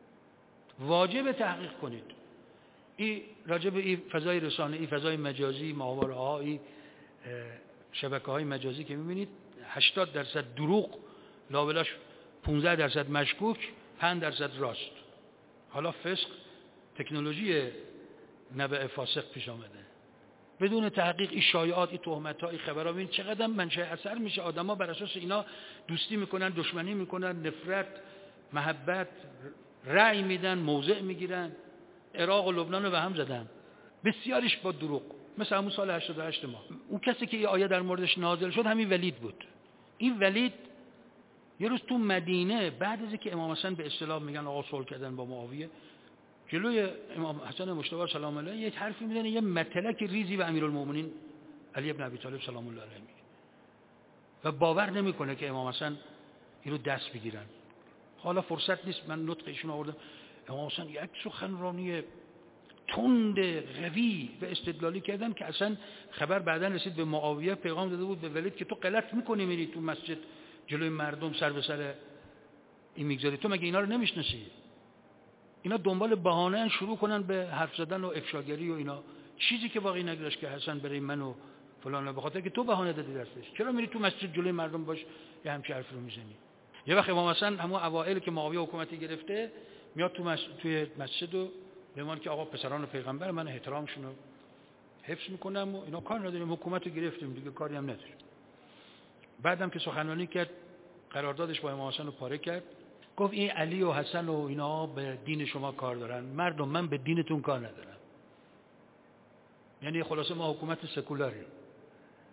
واجب تحقیق کنید. این راجع به این فضای رسانه، این فضای مجازی، ماهواره‌ها، این شبکه‌های مجازی که می‌بینید 80% دروغ، لابلاش 15% مشکوک، 5% راست. حالا فسق تکنولوژی نبأ فاسق پیش آمده. بدون تحقیق این شایعات، این تهمت‌ها، این خبرها، ببین چقدر منشأ اثر میشه. آدم‌ها بر اساس اینا دوستی میکنن، دشمنی میکنن، نفرت، محبت، رأی میدن، موضع میگیرن. عراق و لبنان رو به هم زدن، بسیاریش با دروغ. مثل همون سال 88 ما اون کسی که این آیه در موردش نازل شد همین ولید بود. این ولید یه روز تو مدینه بعد از اینکه امام حسن به اصطلاح میگن آقا صلح کردن با معاویه، جلوی امام حسن مجتبی سلام الله علیه یک حرفی میزنه، یه متلک ریزی به امیرالمومنین علی ابن ابی طالب سلام الله علیه میگه و باور نمیکنه که امام حسن اینو دست بگیرن. حالا فرصت نیست من نطق ایشون آوردم. امام حسن یک سخنرانی تند قوی و استدلالی کردن که اصلا خبر بعداً رسید به معاویه، پیغام داده بود به ولید که تو غلط میکنی میری تو مسجد جلوی مردم سر به سر این میگذاری، تو مگه اینا رو نمیشناسی؟ اینا دنبال بهانه شروع کنن به حرف زدن و افشاگری و اینا، چیزی که واقعی نگذاشت که حسن برای من و فلان، به خاطر که تو بهانه دادی دستش. چرا میری تو مسجد جلوی مردم باش یه همچین حرف رو میزنی؟ یه وقت امام حسن همون اوایل که معاویه حکومتی گرفته میاد توی مسجد و بهمان که آقا پسران پیغمبر من احترامشون رو حفظ میکنم و اینا، کار نداریم، حکومت رو گرفتیم دیگه، کاری هم نداریم. بعدم که سخنرانی کرد قراردادش با امام حسن رو پاره کرد، گفت این علی و حسن و اینا به دین شما کار دارن، مردم من به دینتون کار ندارم. یعنی خلاصه ما حکومت سکولاریم.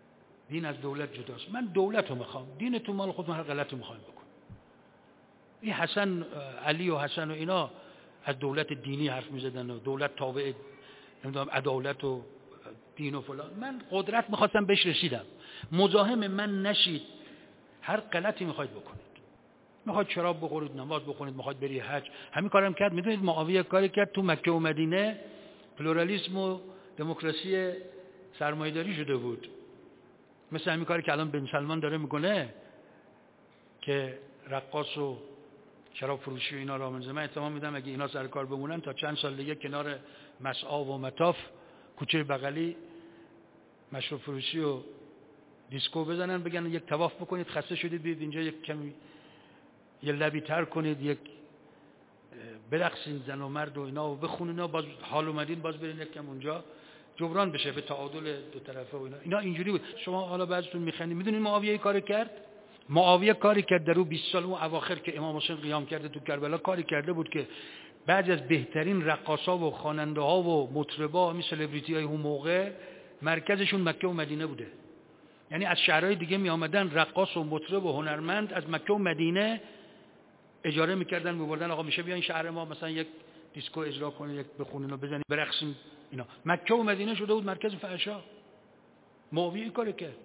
دین از دولت جداست. من دولت رو میخوام، دین تو مال خودتون هر غلطی میخوایم بکن. این حسن علی و حسن و اینا از دولت دینی حرف میزدن و دولت تابع نمیدونم عدالت و دین و فلان. من قدرت میخواستم بهش رسیدم، مزاحم من نشید، هر غلطی میخواید بکنید. میخواید شراب بخورید، نماز بخونید، میخواید بری حج، همین کارم کرد. میدونید معاویه کاری کرد تو مکه و مدینه پلورالیسم و دموکراسی سرمایه‌داری شده بود، مثل همین کاری که الان بن سلمان داره میکنه که رقاص و شراب فروشی و اینا را منظمه. من احتمال میدم اگه اینا سر کار بمونن تا چند سال دیگه کنار مسعا و مطاف کوچه بغلی مشروب فروشی و دیسکو بزنن، بگن یک طواف بکنید، خسته شدید بیاید اینجا یک کمی یه لبی تر کنید، یک برقصین زن و مرد و اینا و بخونین و باز حال اومدین باز برین یک کم اونجا جبران بشه به تعادل دو طرفه و اینا اینجوری بود. شما حالا بعضیتون میخندید. میدونید معاویه کاری کرد؟ معاویه کاری کرد در اون 20 سال اون اواخر که امام حسین قیام کرده تو کربلا، کاری کرده بود که بعضی از بهترین رقاصا و خواننده ها و مطربا همین سلبریتی های اون موقع مرکزشون مکه و مدینه بوده. یعنی از شهرهای دیگه می آمدن رقاص و مطرب و هنرمند از مکه و مدینه اجاره میکردن میبردن، آقا میشه بیاین شهر ما مثلا یک دیسکو اجرا کنید، یک بخونین و بزنید برقصین اینا. مکه و مدینه شده بود مرکز فحشا. معاویه این کار کرد.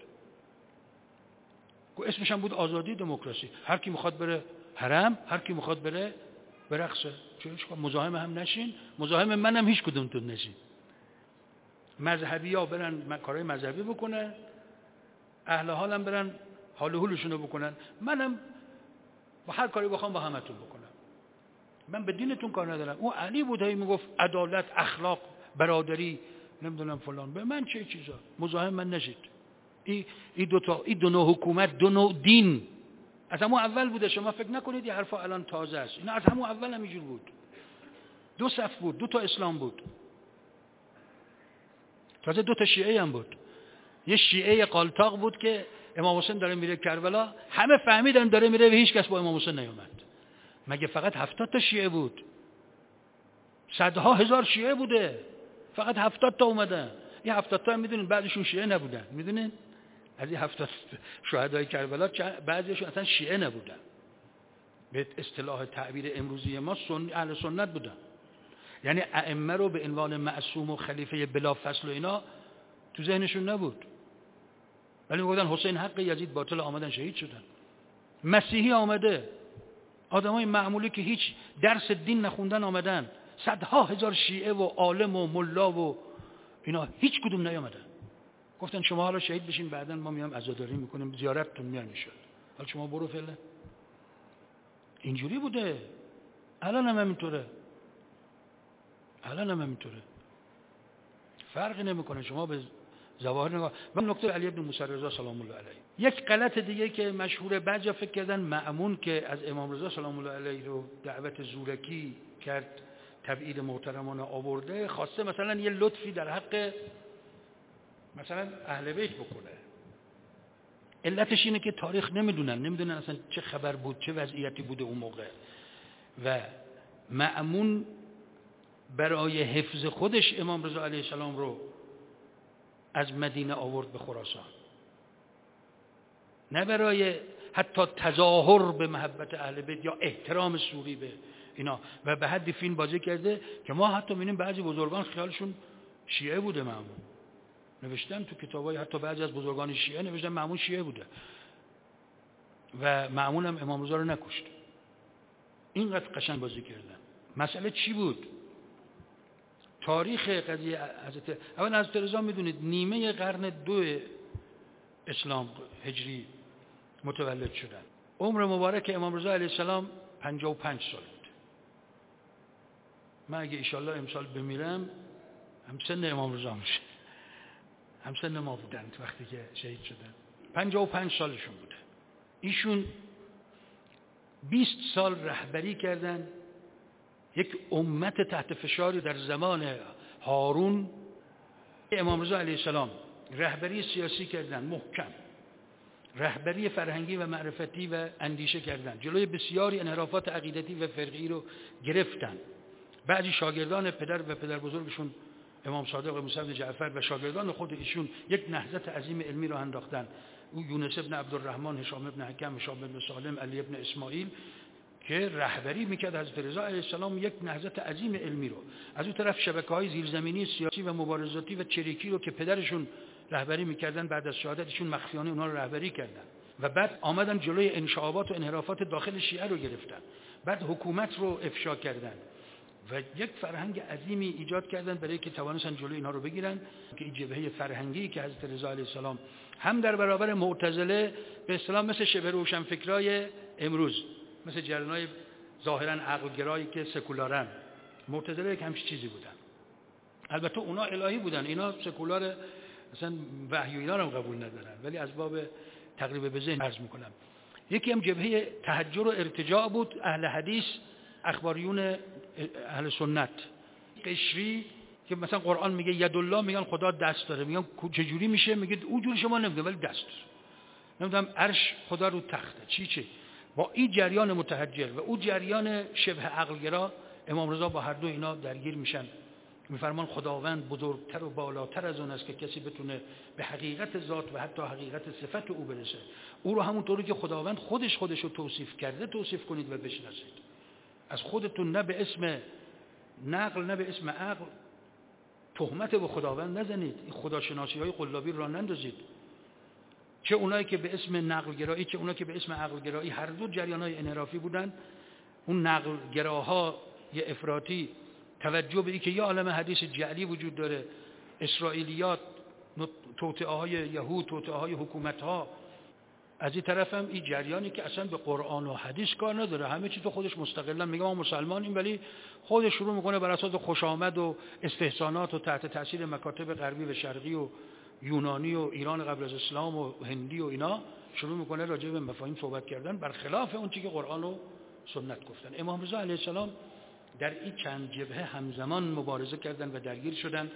اسمش هم بود آزادی دموکراسی. هر کی میخواد بره حرم، هر کی میخواد بره برقصه. چون مزاحم هم نشین، مزاحم منم هیچ کدومتون نشین. مذهبی‌ها برن کارهای مذهبی بکنن، اهل حالم برن حال و حولشونو بکنن، منم با هر کاری بخوام با همتون بکنم. من به دینتون کار ندارم. اون علی بود هی میگفت عدالت، اخلاق، برادری، نمیدونم فلان. به من چه چیزا، مزاحم من نشید. این دو نوع حکومت، دو نوع دین از همون اول بوده. شما فکر نکنید این حرفا الان تازه است. اینا از همون اول همینجور بود. دو صف بود، دو تا اسلام بود. تازه دو تا شیعه هم بود. یه شیعه قالتاق بود که امام حسین داره میره کربلا، همه فهمیدن داره میره و هیچ کس با امام حسین نیومد. مگه فقط 70 تا شیعه بود؟ صدها هزار شیعه بوده، فقط 70 تا اومدن. این 70 تا هم میدونین بعضیشون شیعه نبودن. میدونین از این 70 شهدای کربلا بعضیشون اصلا شیعه نبودن. به اصطلاح تعبیر امروزی ما اهل سنت بودن. یعنی ائمه رو به عنوان معصوم و خلیفه بلا فصل و اینا تو ذهنشون نبود. ولی میگفتن حسین حق، یزید باطل، آمدن شهید شدن. مسیحی آمده، آدمای معمولی که هیچ درس دین نخوندن آمدن. صدها هزار شیعه و عالم و ملا و اینا هیچ کدوم نیامدن. گفتن شما حالا شهید بشین، بعداً ما میام عزاداری میکنیم، زیارتتون میان میشد. حالا شما برو فعلا. اینجوری بوده. الان هم همینطوره. فرقی نمیکنه. شما به ظواهر نگاه. من نکته علی بن موسی رضا سلام الله علیه. یک غلط دیگه که مشهوره، بعضیا فکر کردن مأمون که از امام رضا سلام الله علیه رو دعوت زورکی کرد، تبعید محترمانه آورده، خواسته مثلا یه لطفی در حق مثلا اهل بیت بکنه. علتش اینه که تاریخ نمیدونن اصلا چه خبر بود، چه وضعیتی بوده اون موقع. و مأمون برای حفظ خودش امام رضا علیه السلام رو از مدینه آورد به خراسان، نه برای حتی تظاهر به محبت اهل بیت یا احترام سوری به اینا. و به حدی فیلم بازی کرده که ما حتی می‌بینیم بعضی بزرگان خیالشون شیعه بوده. مأمون نوشتن تو کتابای، حتی بعضی از بزرگان شیعه نوشتن مأمون شیعه بوده و مأمون هم امام رضا رو نکشت. اینقدر قشنگ بازی کردن. مسئله چی بود؟ تاریخ قضیه حضرت رضا میدونید نیمه قرن 2 اسلام هجری متولد شدن. عمر مبارک امام رضا علیه السلام 55 سال بود. من اگه ایشالله امسال بمیرم هم سن امام رضا میشه، هم سن ما بودند وقتی که شهید شدن. 55 سالشون بوده. ایشون 20 سال رهبری کردن یک امت تحت فشاری در زمان هارون. امام رضا علیه السلام رهبری سیاسی کردن محکم، رهبری فرهنگی و معرفتی و اندیشه کردن، جلوی بسیاری انحرافات عقیدتی و فرقی رو گرفتن. بعضی شاگردان پدر و پدر بزرگشون امام صادق موسی بن جعفر و شاگردان خود ایشون یک نهضت عظیم علمی را انداختن. او یونس بن عبدالرحمن، هشام بن حکم، هشام بن سالم، علی بن اسماعیل که رهبری میکرد حضرت رضا علیه السلام یک نهضت عظیم علمی رو. از اون طرف شبکه‌های زیرزمینی سیاسی و مبارزاتی و چریکی رو که پدرشون رهبری میکردن بعد از شهادتشون مخفیانه اونها رو رهبری کردن و بعد آمدن جلوی انشعابات و انحرافات داخل شیعه رو گرفتن. بعد حکومت رو افشا کردن و یک فرهنگ عظیمی ایجاد کردن برای که توانستن جلوی اینها رو بگیرن که این جبهه فرهنگی که حضرت رضا علیه السلام هم در برابر معتزله به اصطلاح مثل شبه روشنفکرای امروز، مثل جریان‌های ظاهراً عقلگرایی که سکولارن، معتزله یک همچین چیزی بودن. البته اونا الهی بودن، اینا سکولار اصلا وحی و اینا رو قبول ندارن، ولی از باب تقریب به ذهن عرض میکنم. یکی هم جبهه تهجر و ارتجاع بود، اهل حدیث، اخباریون اهل سنت. قشری که مثلا قرآن میگه یدالله، میگن خدا دست داره، میگن چجوری میشه؟ میگه اونجوری شما نمیگه ولی دست، نمیدونم عرش خدا رو تخته چی. با این جریان متحجر و اون جریان شبه عقلگرا امام رضا با هر دو اینا درگیر میشن. میفرمان خداوند بزرگتر و بالاتر از اون است که کسی بتونه به حقیقت ذات و حتی حقیقت صفت او برسه. او رو همونطوری که خداوند خودش رو توصیف کرده توصیف کنید و بشناسید. از خودتون نه به اسم نقل نه به اسم عقل تهمت به خداوند نزنید. این خداشناسی های قلابی را نندازید. چه اونایی که به اسم نقل گرایی چه اونایی که به اسم عقل گرایی، هر دو جریان های انحرافی بودن. اون نقل گراها یه افراطی توجه به این که یه عالم حدیث جعلی وجود داره، اسرائیلیات، توطئه های یهود، توطئه های حکومت ها. از این طرف هم این جریانی که اصلا به قرآن و حدیث کار نداره، همه چی تو خودش مستقلا میگه ما مسلمانیم، ولی خودش شروع میکنه بر اساس خوشامد و استحسانات و تحت تاثیر مکاتب غربی و شرقی و یونانی و ایران قبل از اسلام و هندی و اینا شروع میکنه راجع به مفاهیم صحبت کردن برخلاف اون چیزی که قرآن و سنت گفتن. امام رضا علیه السلام در این چند جبهه همزمان مبارزه کردن و درگیر شدن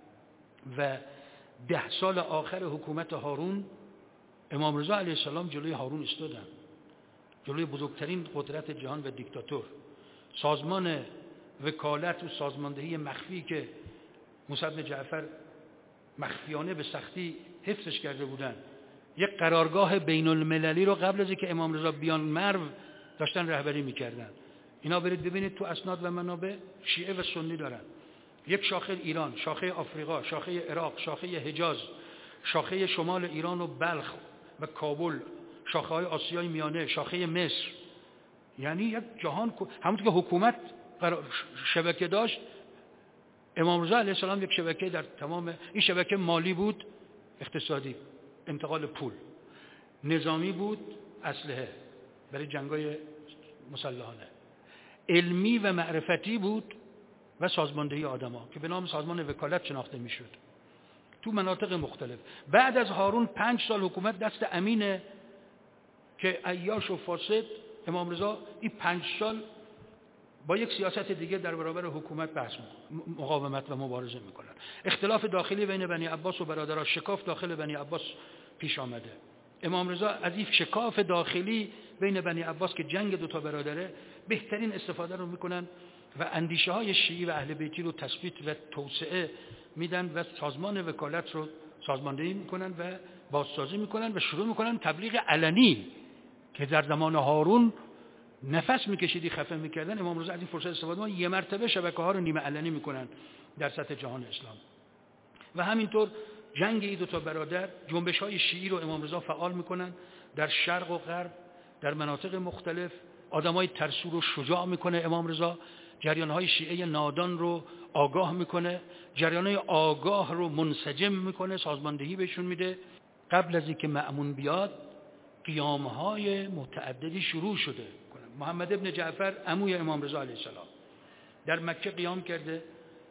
و 10 سال آخر حکومت هارون امام رضا علیه السلام جلوی هارون ایستادن، جلوی بزرگترین قدرت جهان و دیکتاتور. سازمان وکالت و سازماندهی مخفی که موسی بن جعفر مخفیانه به سختی حفظش کرده بودن، یک قرارگاه بین المللی رو قبل از اینکه امام رضا بیان مرو داشتن رهبری میکردن. اینا برید ببینید تو اسناد و منابع شیعه و سنی دارن. یک شاخه ایران، شاخه آفریقا، شاخه عراق، شاخه حجاز، شاخه شمال ایران و بلخ و کابل، شاخه های آسیای میانه، شاخه مصر. یعنی یک جهان همونطور که حکومت شبکه داشت، امام رضا علیه السلام یک شبکه در تمام این شبکه مالی بود، اقتصادی، انتقال پول، نظامی بود، اسلحه برای جنگ‌های مسلحانه، علمی و معرفتی بود و سازماندهی آدم‌ها که به نام سازمان وکالت شناخته میشد تو مناطق مختلف. بعد از هارون 5 سال حکومت دست امینه که عیاش و فاسد. امام رضا این 5 سال با یک سیاست دیگه در برابر حکومت بحث مقاومت و مبارزه میکنن. اختلاف داخلی بین بنی عباس و برادرها، شکاف داخل بنی عباس پیش آمده. امام رضا از این شکاف داخلی بین بنی عباس که جنگ دوتا برادره بهترین استفاده رو میکنن و اندیشه های شیعی و اهل بیتی رو تثبیت و توسعه میدن و سازمان وکالت رو سازماندهی میکنن و بازسازی میکنن و شروع میکنن تبلیغ علنی که در زمان هارون نفس میکشیدی خفه میکردن. امام رضا از این فرصت استفاده میکنن، یه مرتبه شبکه ها رو نیمه علنی میکنن در سطح جهان اسلام. و همینطور جنگ این دو تا برادر، جنبش های شیعی رو امام رضا فعال میکنن در شرق و غرب، در مناطق مختلف. آدمای ترسو رو شجاع میکنه امام رضا، جریان های شیعه نادان رو آگاه میکنه، جریان های آگاه رو منسجم میکنه، سازماندهی بهشون میده. قبل از اینکه مأمون بیاد قیام های متعددی شروع شده. محمد ابن جعفر عموی امام رضا علیه السلام در مکه قیام کرده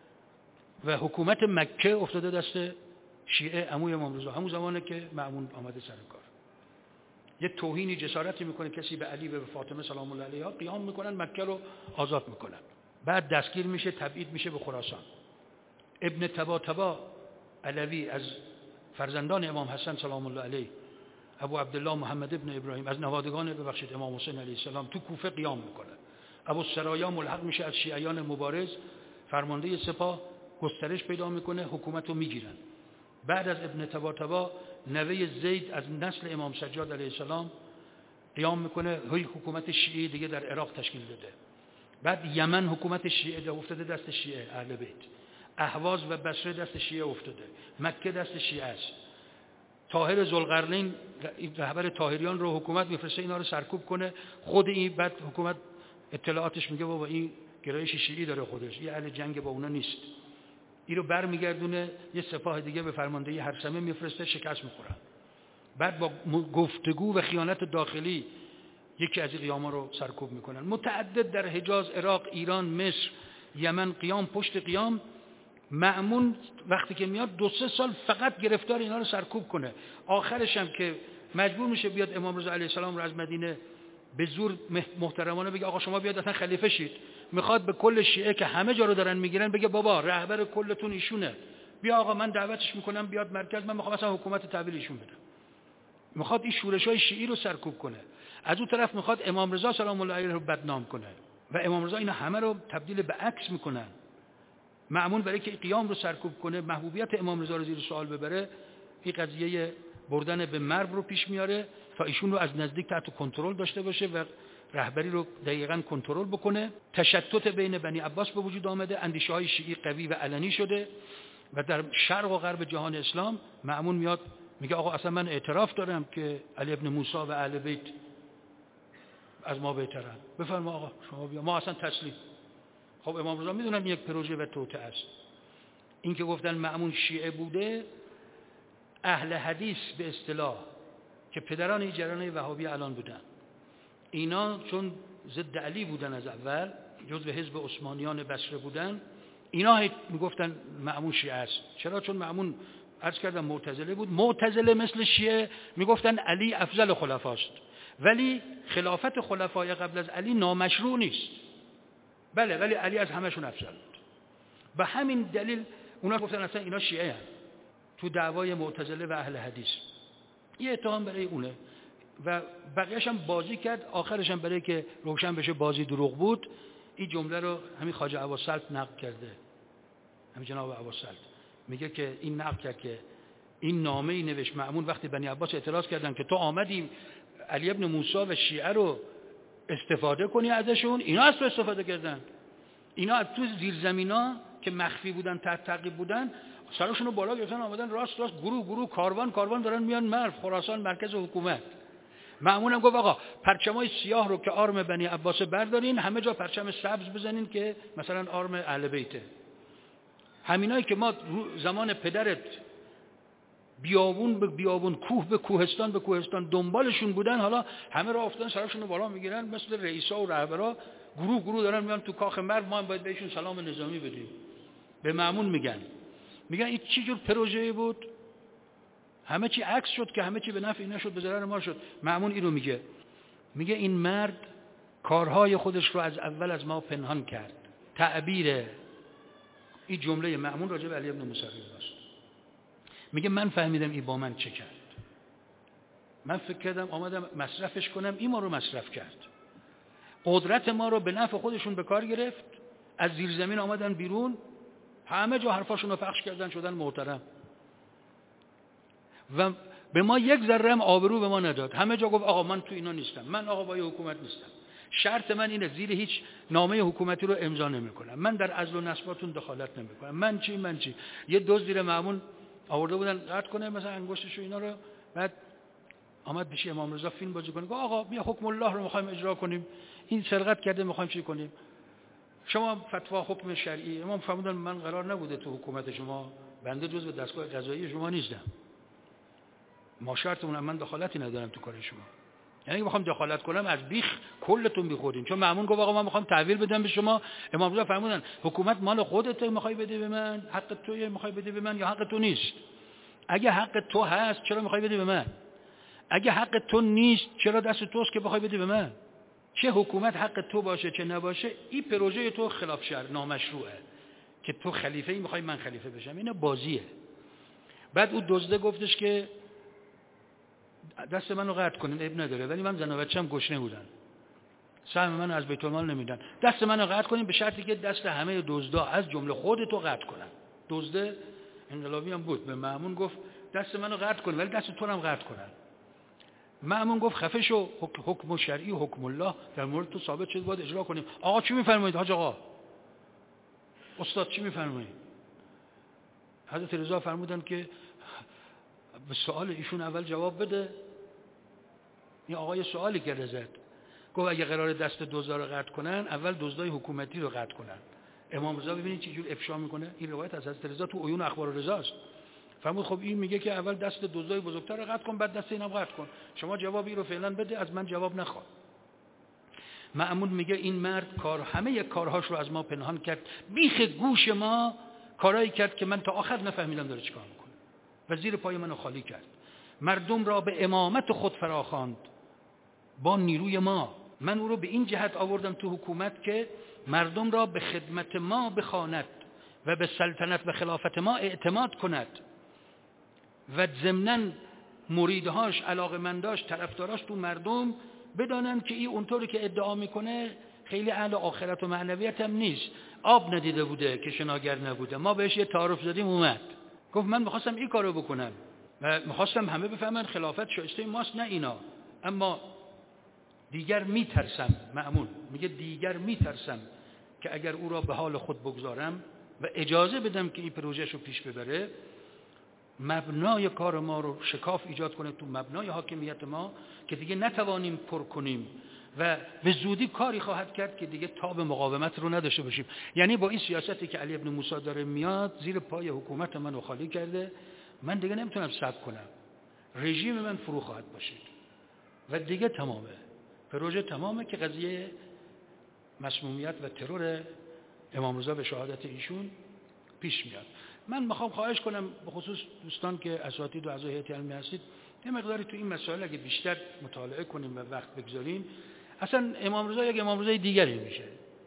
و حکومت مکه افتاده دست شیعه عموی امام رضا، همون زمانه که مأمون آمده سر کار. یه توهینی جسارتی میکنه کسی به علی و به فاطمه سلام الله علیها، قیام میکنن مکه رو آزاد میکنن. بعد دستگیر میشه، تبعید میشه به خراسان. ابن طباطبا علوی از فرزندان امام حسن سلام الله علیه، ابو عبدالله محمد ابن ابراهیم از نوادگان امام حسین علیه السلام تو کوفه قیام میکنه. ابو السرایا ملحق میشه از شیعیان مبارز، فرمانده سپاه، گسترش پیدا میکنه، حکومت رو میگیرن. بعد از ابن طباطبا نوه زید از نسل امام سجاد علیه السلام قیام میکنه، حکومت شیعی دیگه در عراق تشکیل داده. بعد یمن حکومت شیعه افتاده دست شیعه اهل بیت، اهواز و بصره دست شیعه افتاده، مکه دست شیعه است. طاهر ذوالقرنین رهبر طاهریان رو حکومت میفرسته اینا رو سرکوب کنه، خود این بعد حکومت اطلاعاتش میگه بابا این گرایش شیعی داره، خودش این اهل جنگ با اونا نیست، این رو برمیگردونه یه سپاه دیگه به فرماندهی هرثمه میفرسته، شکست میخورن. بعد با گفتگو و خیانت داخلی یکی از این قیام‌ها رو سرکوب میکنن. متعدد در حجاز، عراق، ایران، مصر، یمن قیام پشت قیام. مأمون وقتی که میاد 2-3 سال فقط گرفتار اینا رو سرکوب کنه. آخرش هم که مجبور میشه بیاد امام رضا علیه السلام رو از مدینه به زور محترمانه بگه آقا شما بیاد اصلا خلیفه شید، میخواد به کل شیعه که همه جا رو دارن میگیرن بگه بابا رهبر کلتون ایشونه، بیا آقا من دعوتش میکنم بیاد مرکز، من میخوام اصلا حکومت تحویل ایشون بدم. میخواد این شورش‌های شیعی رو سرکوب کنه. از اون طرف میخواد امام رضا سلام الله علیه رو بدنام کنه و امام رضا اینا همه رو تبدیل به عکس میکنن. مأمون برای که قیام رو سرکوب کنه، محبوبیت امام رضا رو زیر سوال ببره، این قضیه بردن به مرو رو پیش میاره تا ایشون رو از نزدیک تحت کنترل داشته باشه و رهبری رو دقیقاً کنترل بکنه. تشتت بین بنی عباس به وجود آمده، اندیشه‌های شیعی قوی و علنی شده و در شرق و غرب جهان اسلام مأمون میاد میگه آقا اصلا من اعتراف دارم که علی ابن موسی و اهل بیت از ما بهترن، بفرما آقا شما بیا، ما اصلا تسلیم. خب امام رضا میدونن یک پروژه و توطئه است. این که گفتن مأمون شیعه بوده، اهل حدیث به اصطلاح که پدران این جریان وهابی الان بودن، اینا چون ضد علی بودن از اول، جزو حزب عثمانیان بصره بودن، اینا میگفتن مأمون شیعه است. چرا؟ چون مأمون عرض کردم معتزله بود. معتزله مثل شیعه میگفتن علی افضل خلفاست، ولی خلافت خلفای قبل از علی نامشروع نیست. بله ولی علی از همشون افضل بود. به همین دلیل اونا گفتن اصلا اینا شیعه هستند. تو دعوای معتزله و اهل حدیث یه اتهام برای اونه و بقیه‌اش هم بازی کرد. آخرش هم برای که روشن بشه بازی دروغ بود، این جمله رو همین خواجه ابوالسلط نقل کرده. همین جناب ابوالسلط میگه که این نقل کرد که این نامه‌ای نوشت مأمون وقتی بنی عباس اعتراض کردن که تو آمدی علی ابن موسی و شیعه رو استفاده کنی ازشون، اینا از تو استفاده کردن. اینا از تو زیرزمینا که مخفی بودن، تحت تعقیب بودن، سرشون رو بالا گرفتن آمدن راست گروه کاروان دارن میان مرو، خراسان مرکز حکومت. مأمون هم گفت آقا پرچمای سیاه رو که آرم بنی عباس بردارین، همه جا پرچم سبز بزنین که مثلا آرم اهل بیته. همینایی که ما زمان پدرت بیابون به بیابون، کوه به کوهستان به کوهستان دنبالشون بودن، حالا همه را افتادن سرشون رو بالا میگیرن، مثل رئیسا و رهبرا گروه دارن میان تو کاخ مرو، ما هم باید بهشون سلام نظامی بدیم. به مأمون میگن این چی جور پروژه‌ای بود؟ همه چی عکس شد که همه چی به نفع اینا شد، به ضرر ما شد. مأمون اینو میگه این مرد کارهای خودش رو از اول از ما پنهان کرد. تعبیر این جمله مأمون راجع به علی ابن موسی است. میگه من فهمیدم این با من چه کرد. من فکر کردم آمدم مصرفش کنم، این ما رو مصرف کرد. قدرت ما رو به نفع خودشون به کار گرفت، از زیر زمین آمدن بیرون، همه جا حرفاشون رو پخش کردن، شدن محترم و به ما یک ذره هم آبرو به ما نداد. همه جا گفت آقا من تو اینا نیستم، من آقا با حکومت نیستم، شرط من اینه زیر هیچ نامه حکومتی رو امضا نمی‌کنم، من در عزل و نصباتون دخالت نمی‌کنم، من چی. یه دوز زیر مأمون آورده بودن قطع کنه مثلا انگشتش و اینا رو، بعد آمد پیش امام رضا فیلم بازی کنه، گفت آقا بیا حکم الله رو می‌خوایم اجرا کنیم، این سرقت کرده می‌خوایم چی کنیم، شما فتوا حکم شرعی. امام فرمودن من قرار نبوده تو حکومت شما، بنده جزء دستگاه قضایی شما نیستم، ما شرطمون من دخالتی ندارم تو کار شما. یعنی اگه بخوام دخالت کنم از بیخ کلتون بیخودین. چون مأمون گفت آقا من می‌خوام تحویل بدم به شما، امام رضا فرمودن حکومت مال خودته، می‌خوای بده به من، حق توئه می‌خوای بده به من یا حق تو نیست؟ اگه حق تو هست چرا می‌خوای بده به من؟ اگه حق تو نیست چرا دست توست که بخوای بده به من؟ چه حکومت حق تو باشه چه نباشه، این پروژه تو خلاف شرع نامشروعه که تو خلیفه‌ای می‌خوای من خلیفه بشم، اینا بازیه. بعد اون دزده گفتش که دست منو قطع کنین اب نداره، ولی من زن و بچه‌م گشنه بودن، سهم منو از بیت المال نمیدن، دست منو قطع کنین به شرطی که دست همه دزدا از جمله خودتو قطع کنن. دزده انقلابی هم بود، به مأمون گفت دست منو قطع کن ولی دست تو هم قطع کنن. مأمون گفت خفه شو، حکم شرعی و حکم الله در مورد تو ثابت شده، باید اجرا کنیم. آقا چی میفرمایید حاج آقا؟ استاد چی میفرمایید؟ حضرت رضا فرمودن که به سوال ایشون اول جواب بده. این آقای سوالی کرده زد، گفت اگه قرار دست دزدا رو قطع کنن اول دزدای حکومتی رو قطع کنن. امام رضا ببینید چه جور افشا میکنه. این روایت از حضرت رضا تو عیون اخبار رضا است. فرمود خب این میگه که اول دست دزدای بزرگتر رو قطع کن بعد دست اینم قطع کن، شما جواب این رو فعلا بده، از من جواب نخواد. مأمون میگه این مرد همه کارهاش رو از ما پنهان کرد، بیخ گوش ما کارایی کرد که من تا آخر نفهمیدم داره چیکار میکنه و زیر پای منو خالی کرد. مردم را به امامت خود فراخواند با نیروی ما. من او رو به این جهت آوردم تو حکومت که مردم را به خدمت ما بخواند و به سلطنت و خلافت ما اعتماد کند و ضمناً مریدهاش، علاقمنداش، طرفداراش تو مردم بدانن که این اونطوری که ادعا میکنه خیلی اهل آخرت و معنویت هم نیست، آب ندیده بوده که شناگر نبوده. ما بهش یه تعارف زدیم اومد گفت من میخواستم این کارو بکنم و میخواستم همه بفهمن خلافت شایسته ماست نه اینا، اما دیگر میترسم. مأمون میگه دیگر میترسم که اگر او را به حال خود بگذارم و اجازه بدم که این پروژهشو پیش ببره، مبنای کار ما رو شکاف ایجاد کنه تو مبنای حاکمیت ما که دیگه نتوانیم پر کنیم و به زودی کاری خواهد کرد که دیگه تاب مقاومت رو نداشته باشیم. یعنی با این سیاستی که علی ابن موسی داره میاد زیر پای حکومت منو خالی کرده، من دیگه نمیتونم صبر کنم، رژیم من فرو خواهد باشید و دیگه تمامه، پروژه تمامه که قضیه مسمومیت و ترور امام رضا به شهادت ایشون پیش میاد. من میخوام خواهش کنم به خصوص دوستان که اساتید و اعضای هیئت علمی هستید یه مقداری تو این مسائل اگه بیشتر مطالعه کنیم و وقت بگذاریم. اصلا امام رضا یک امام رضای دیگری میشه،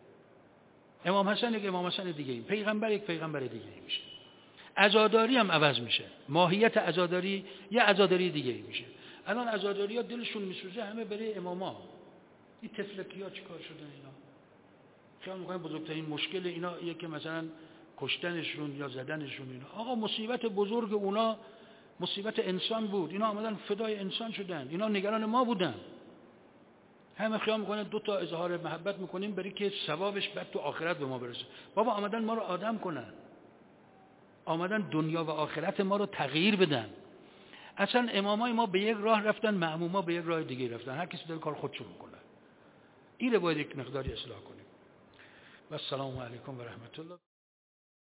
امام حسن یک امام حسن دیگری، پیغمبر یک پیغمبر دیگری میشه، عزاداری هم عوض میشه، ماهیت عزاداری یه عزاداری دیگری میشه. الان عزاداری‌ها دلشون میسوزه همه برای اماما. این تفلکی‌ها چیکار شدن اینا؟ خیال می‌کنم بزرگترین مشکل اینا اینه که مثلا کشتنشون یا زدنشون اینا. آقا مصیبت بزرگ اونا مصیبت انسان بود، اینا آمدن فدای انسان شدن، اینا نگران ما بودن. همه خیال می‌کنن دو تا اظهار محبت می‌کنیم برای که ثوابش بعد تو آخرت به ما برسه. بابا آمدن ما رو آدم کنن، آمدن دنیا و آخرت ما رو تغییر بدن. اصلا امامای ما به یک راه رفتن، مأموما به یک راه دیگه رفتن، هر کسی داره کار خودشو میکنه. این رو باید یک مقداری اصلاح کنیم. و السلام علیکم و رحمت الله.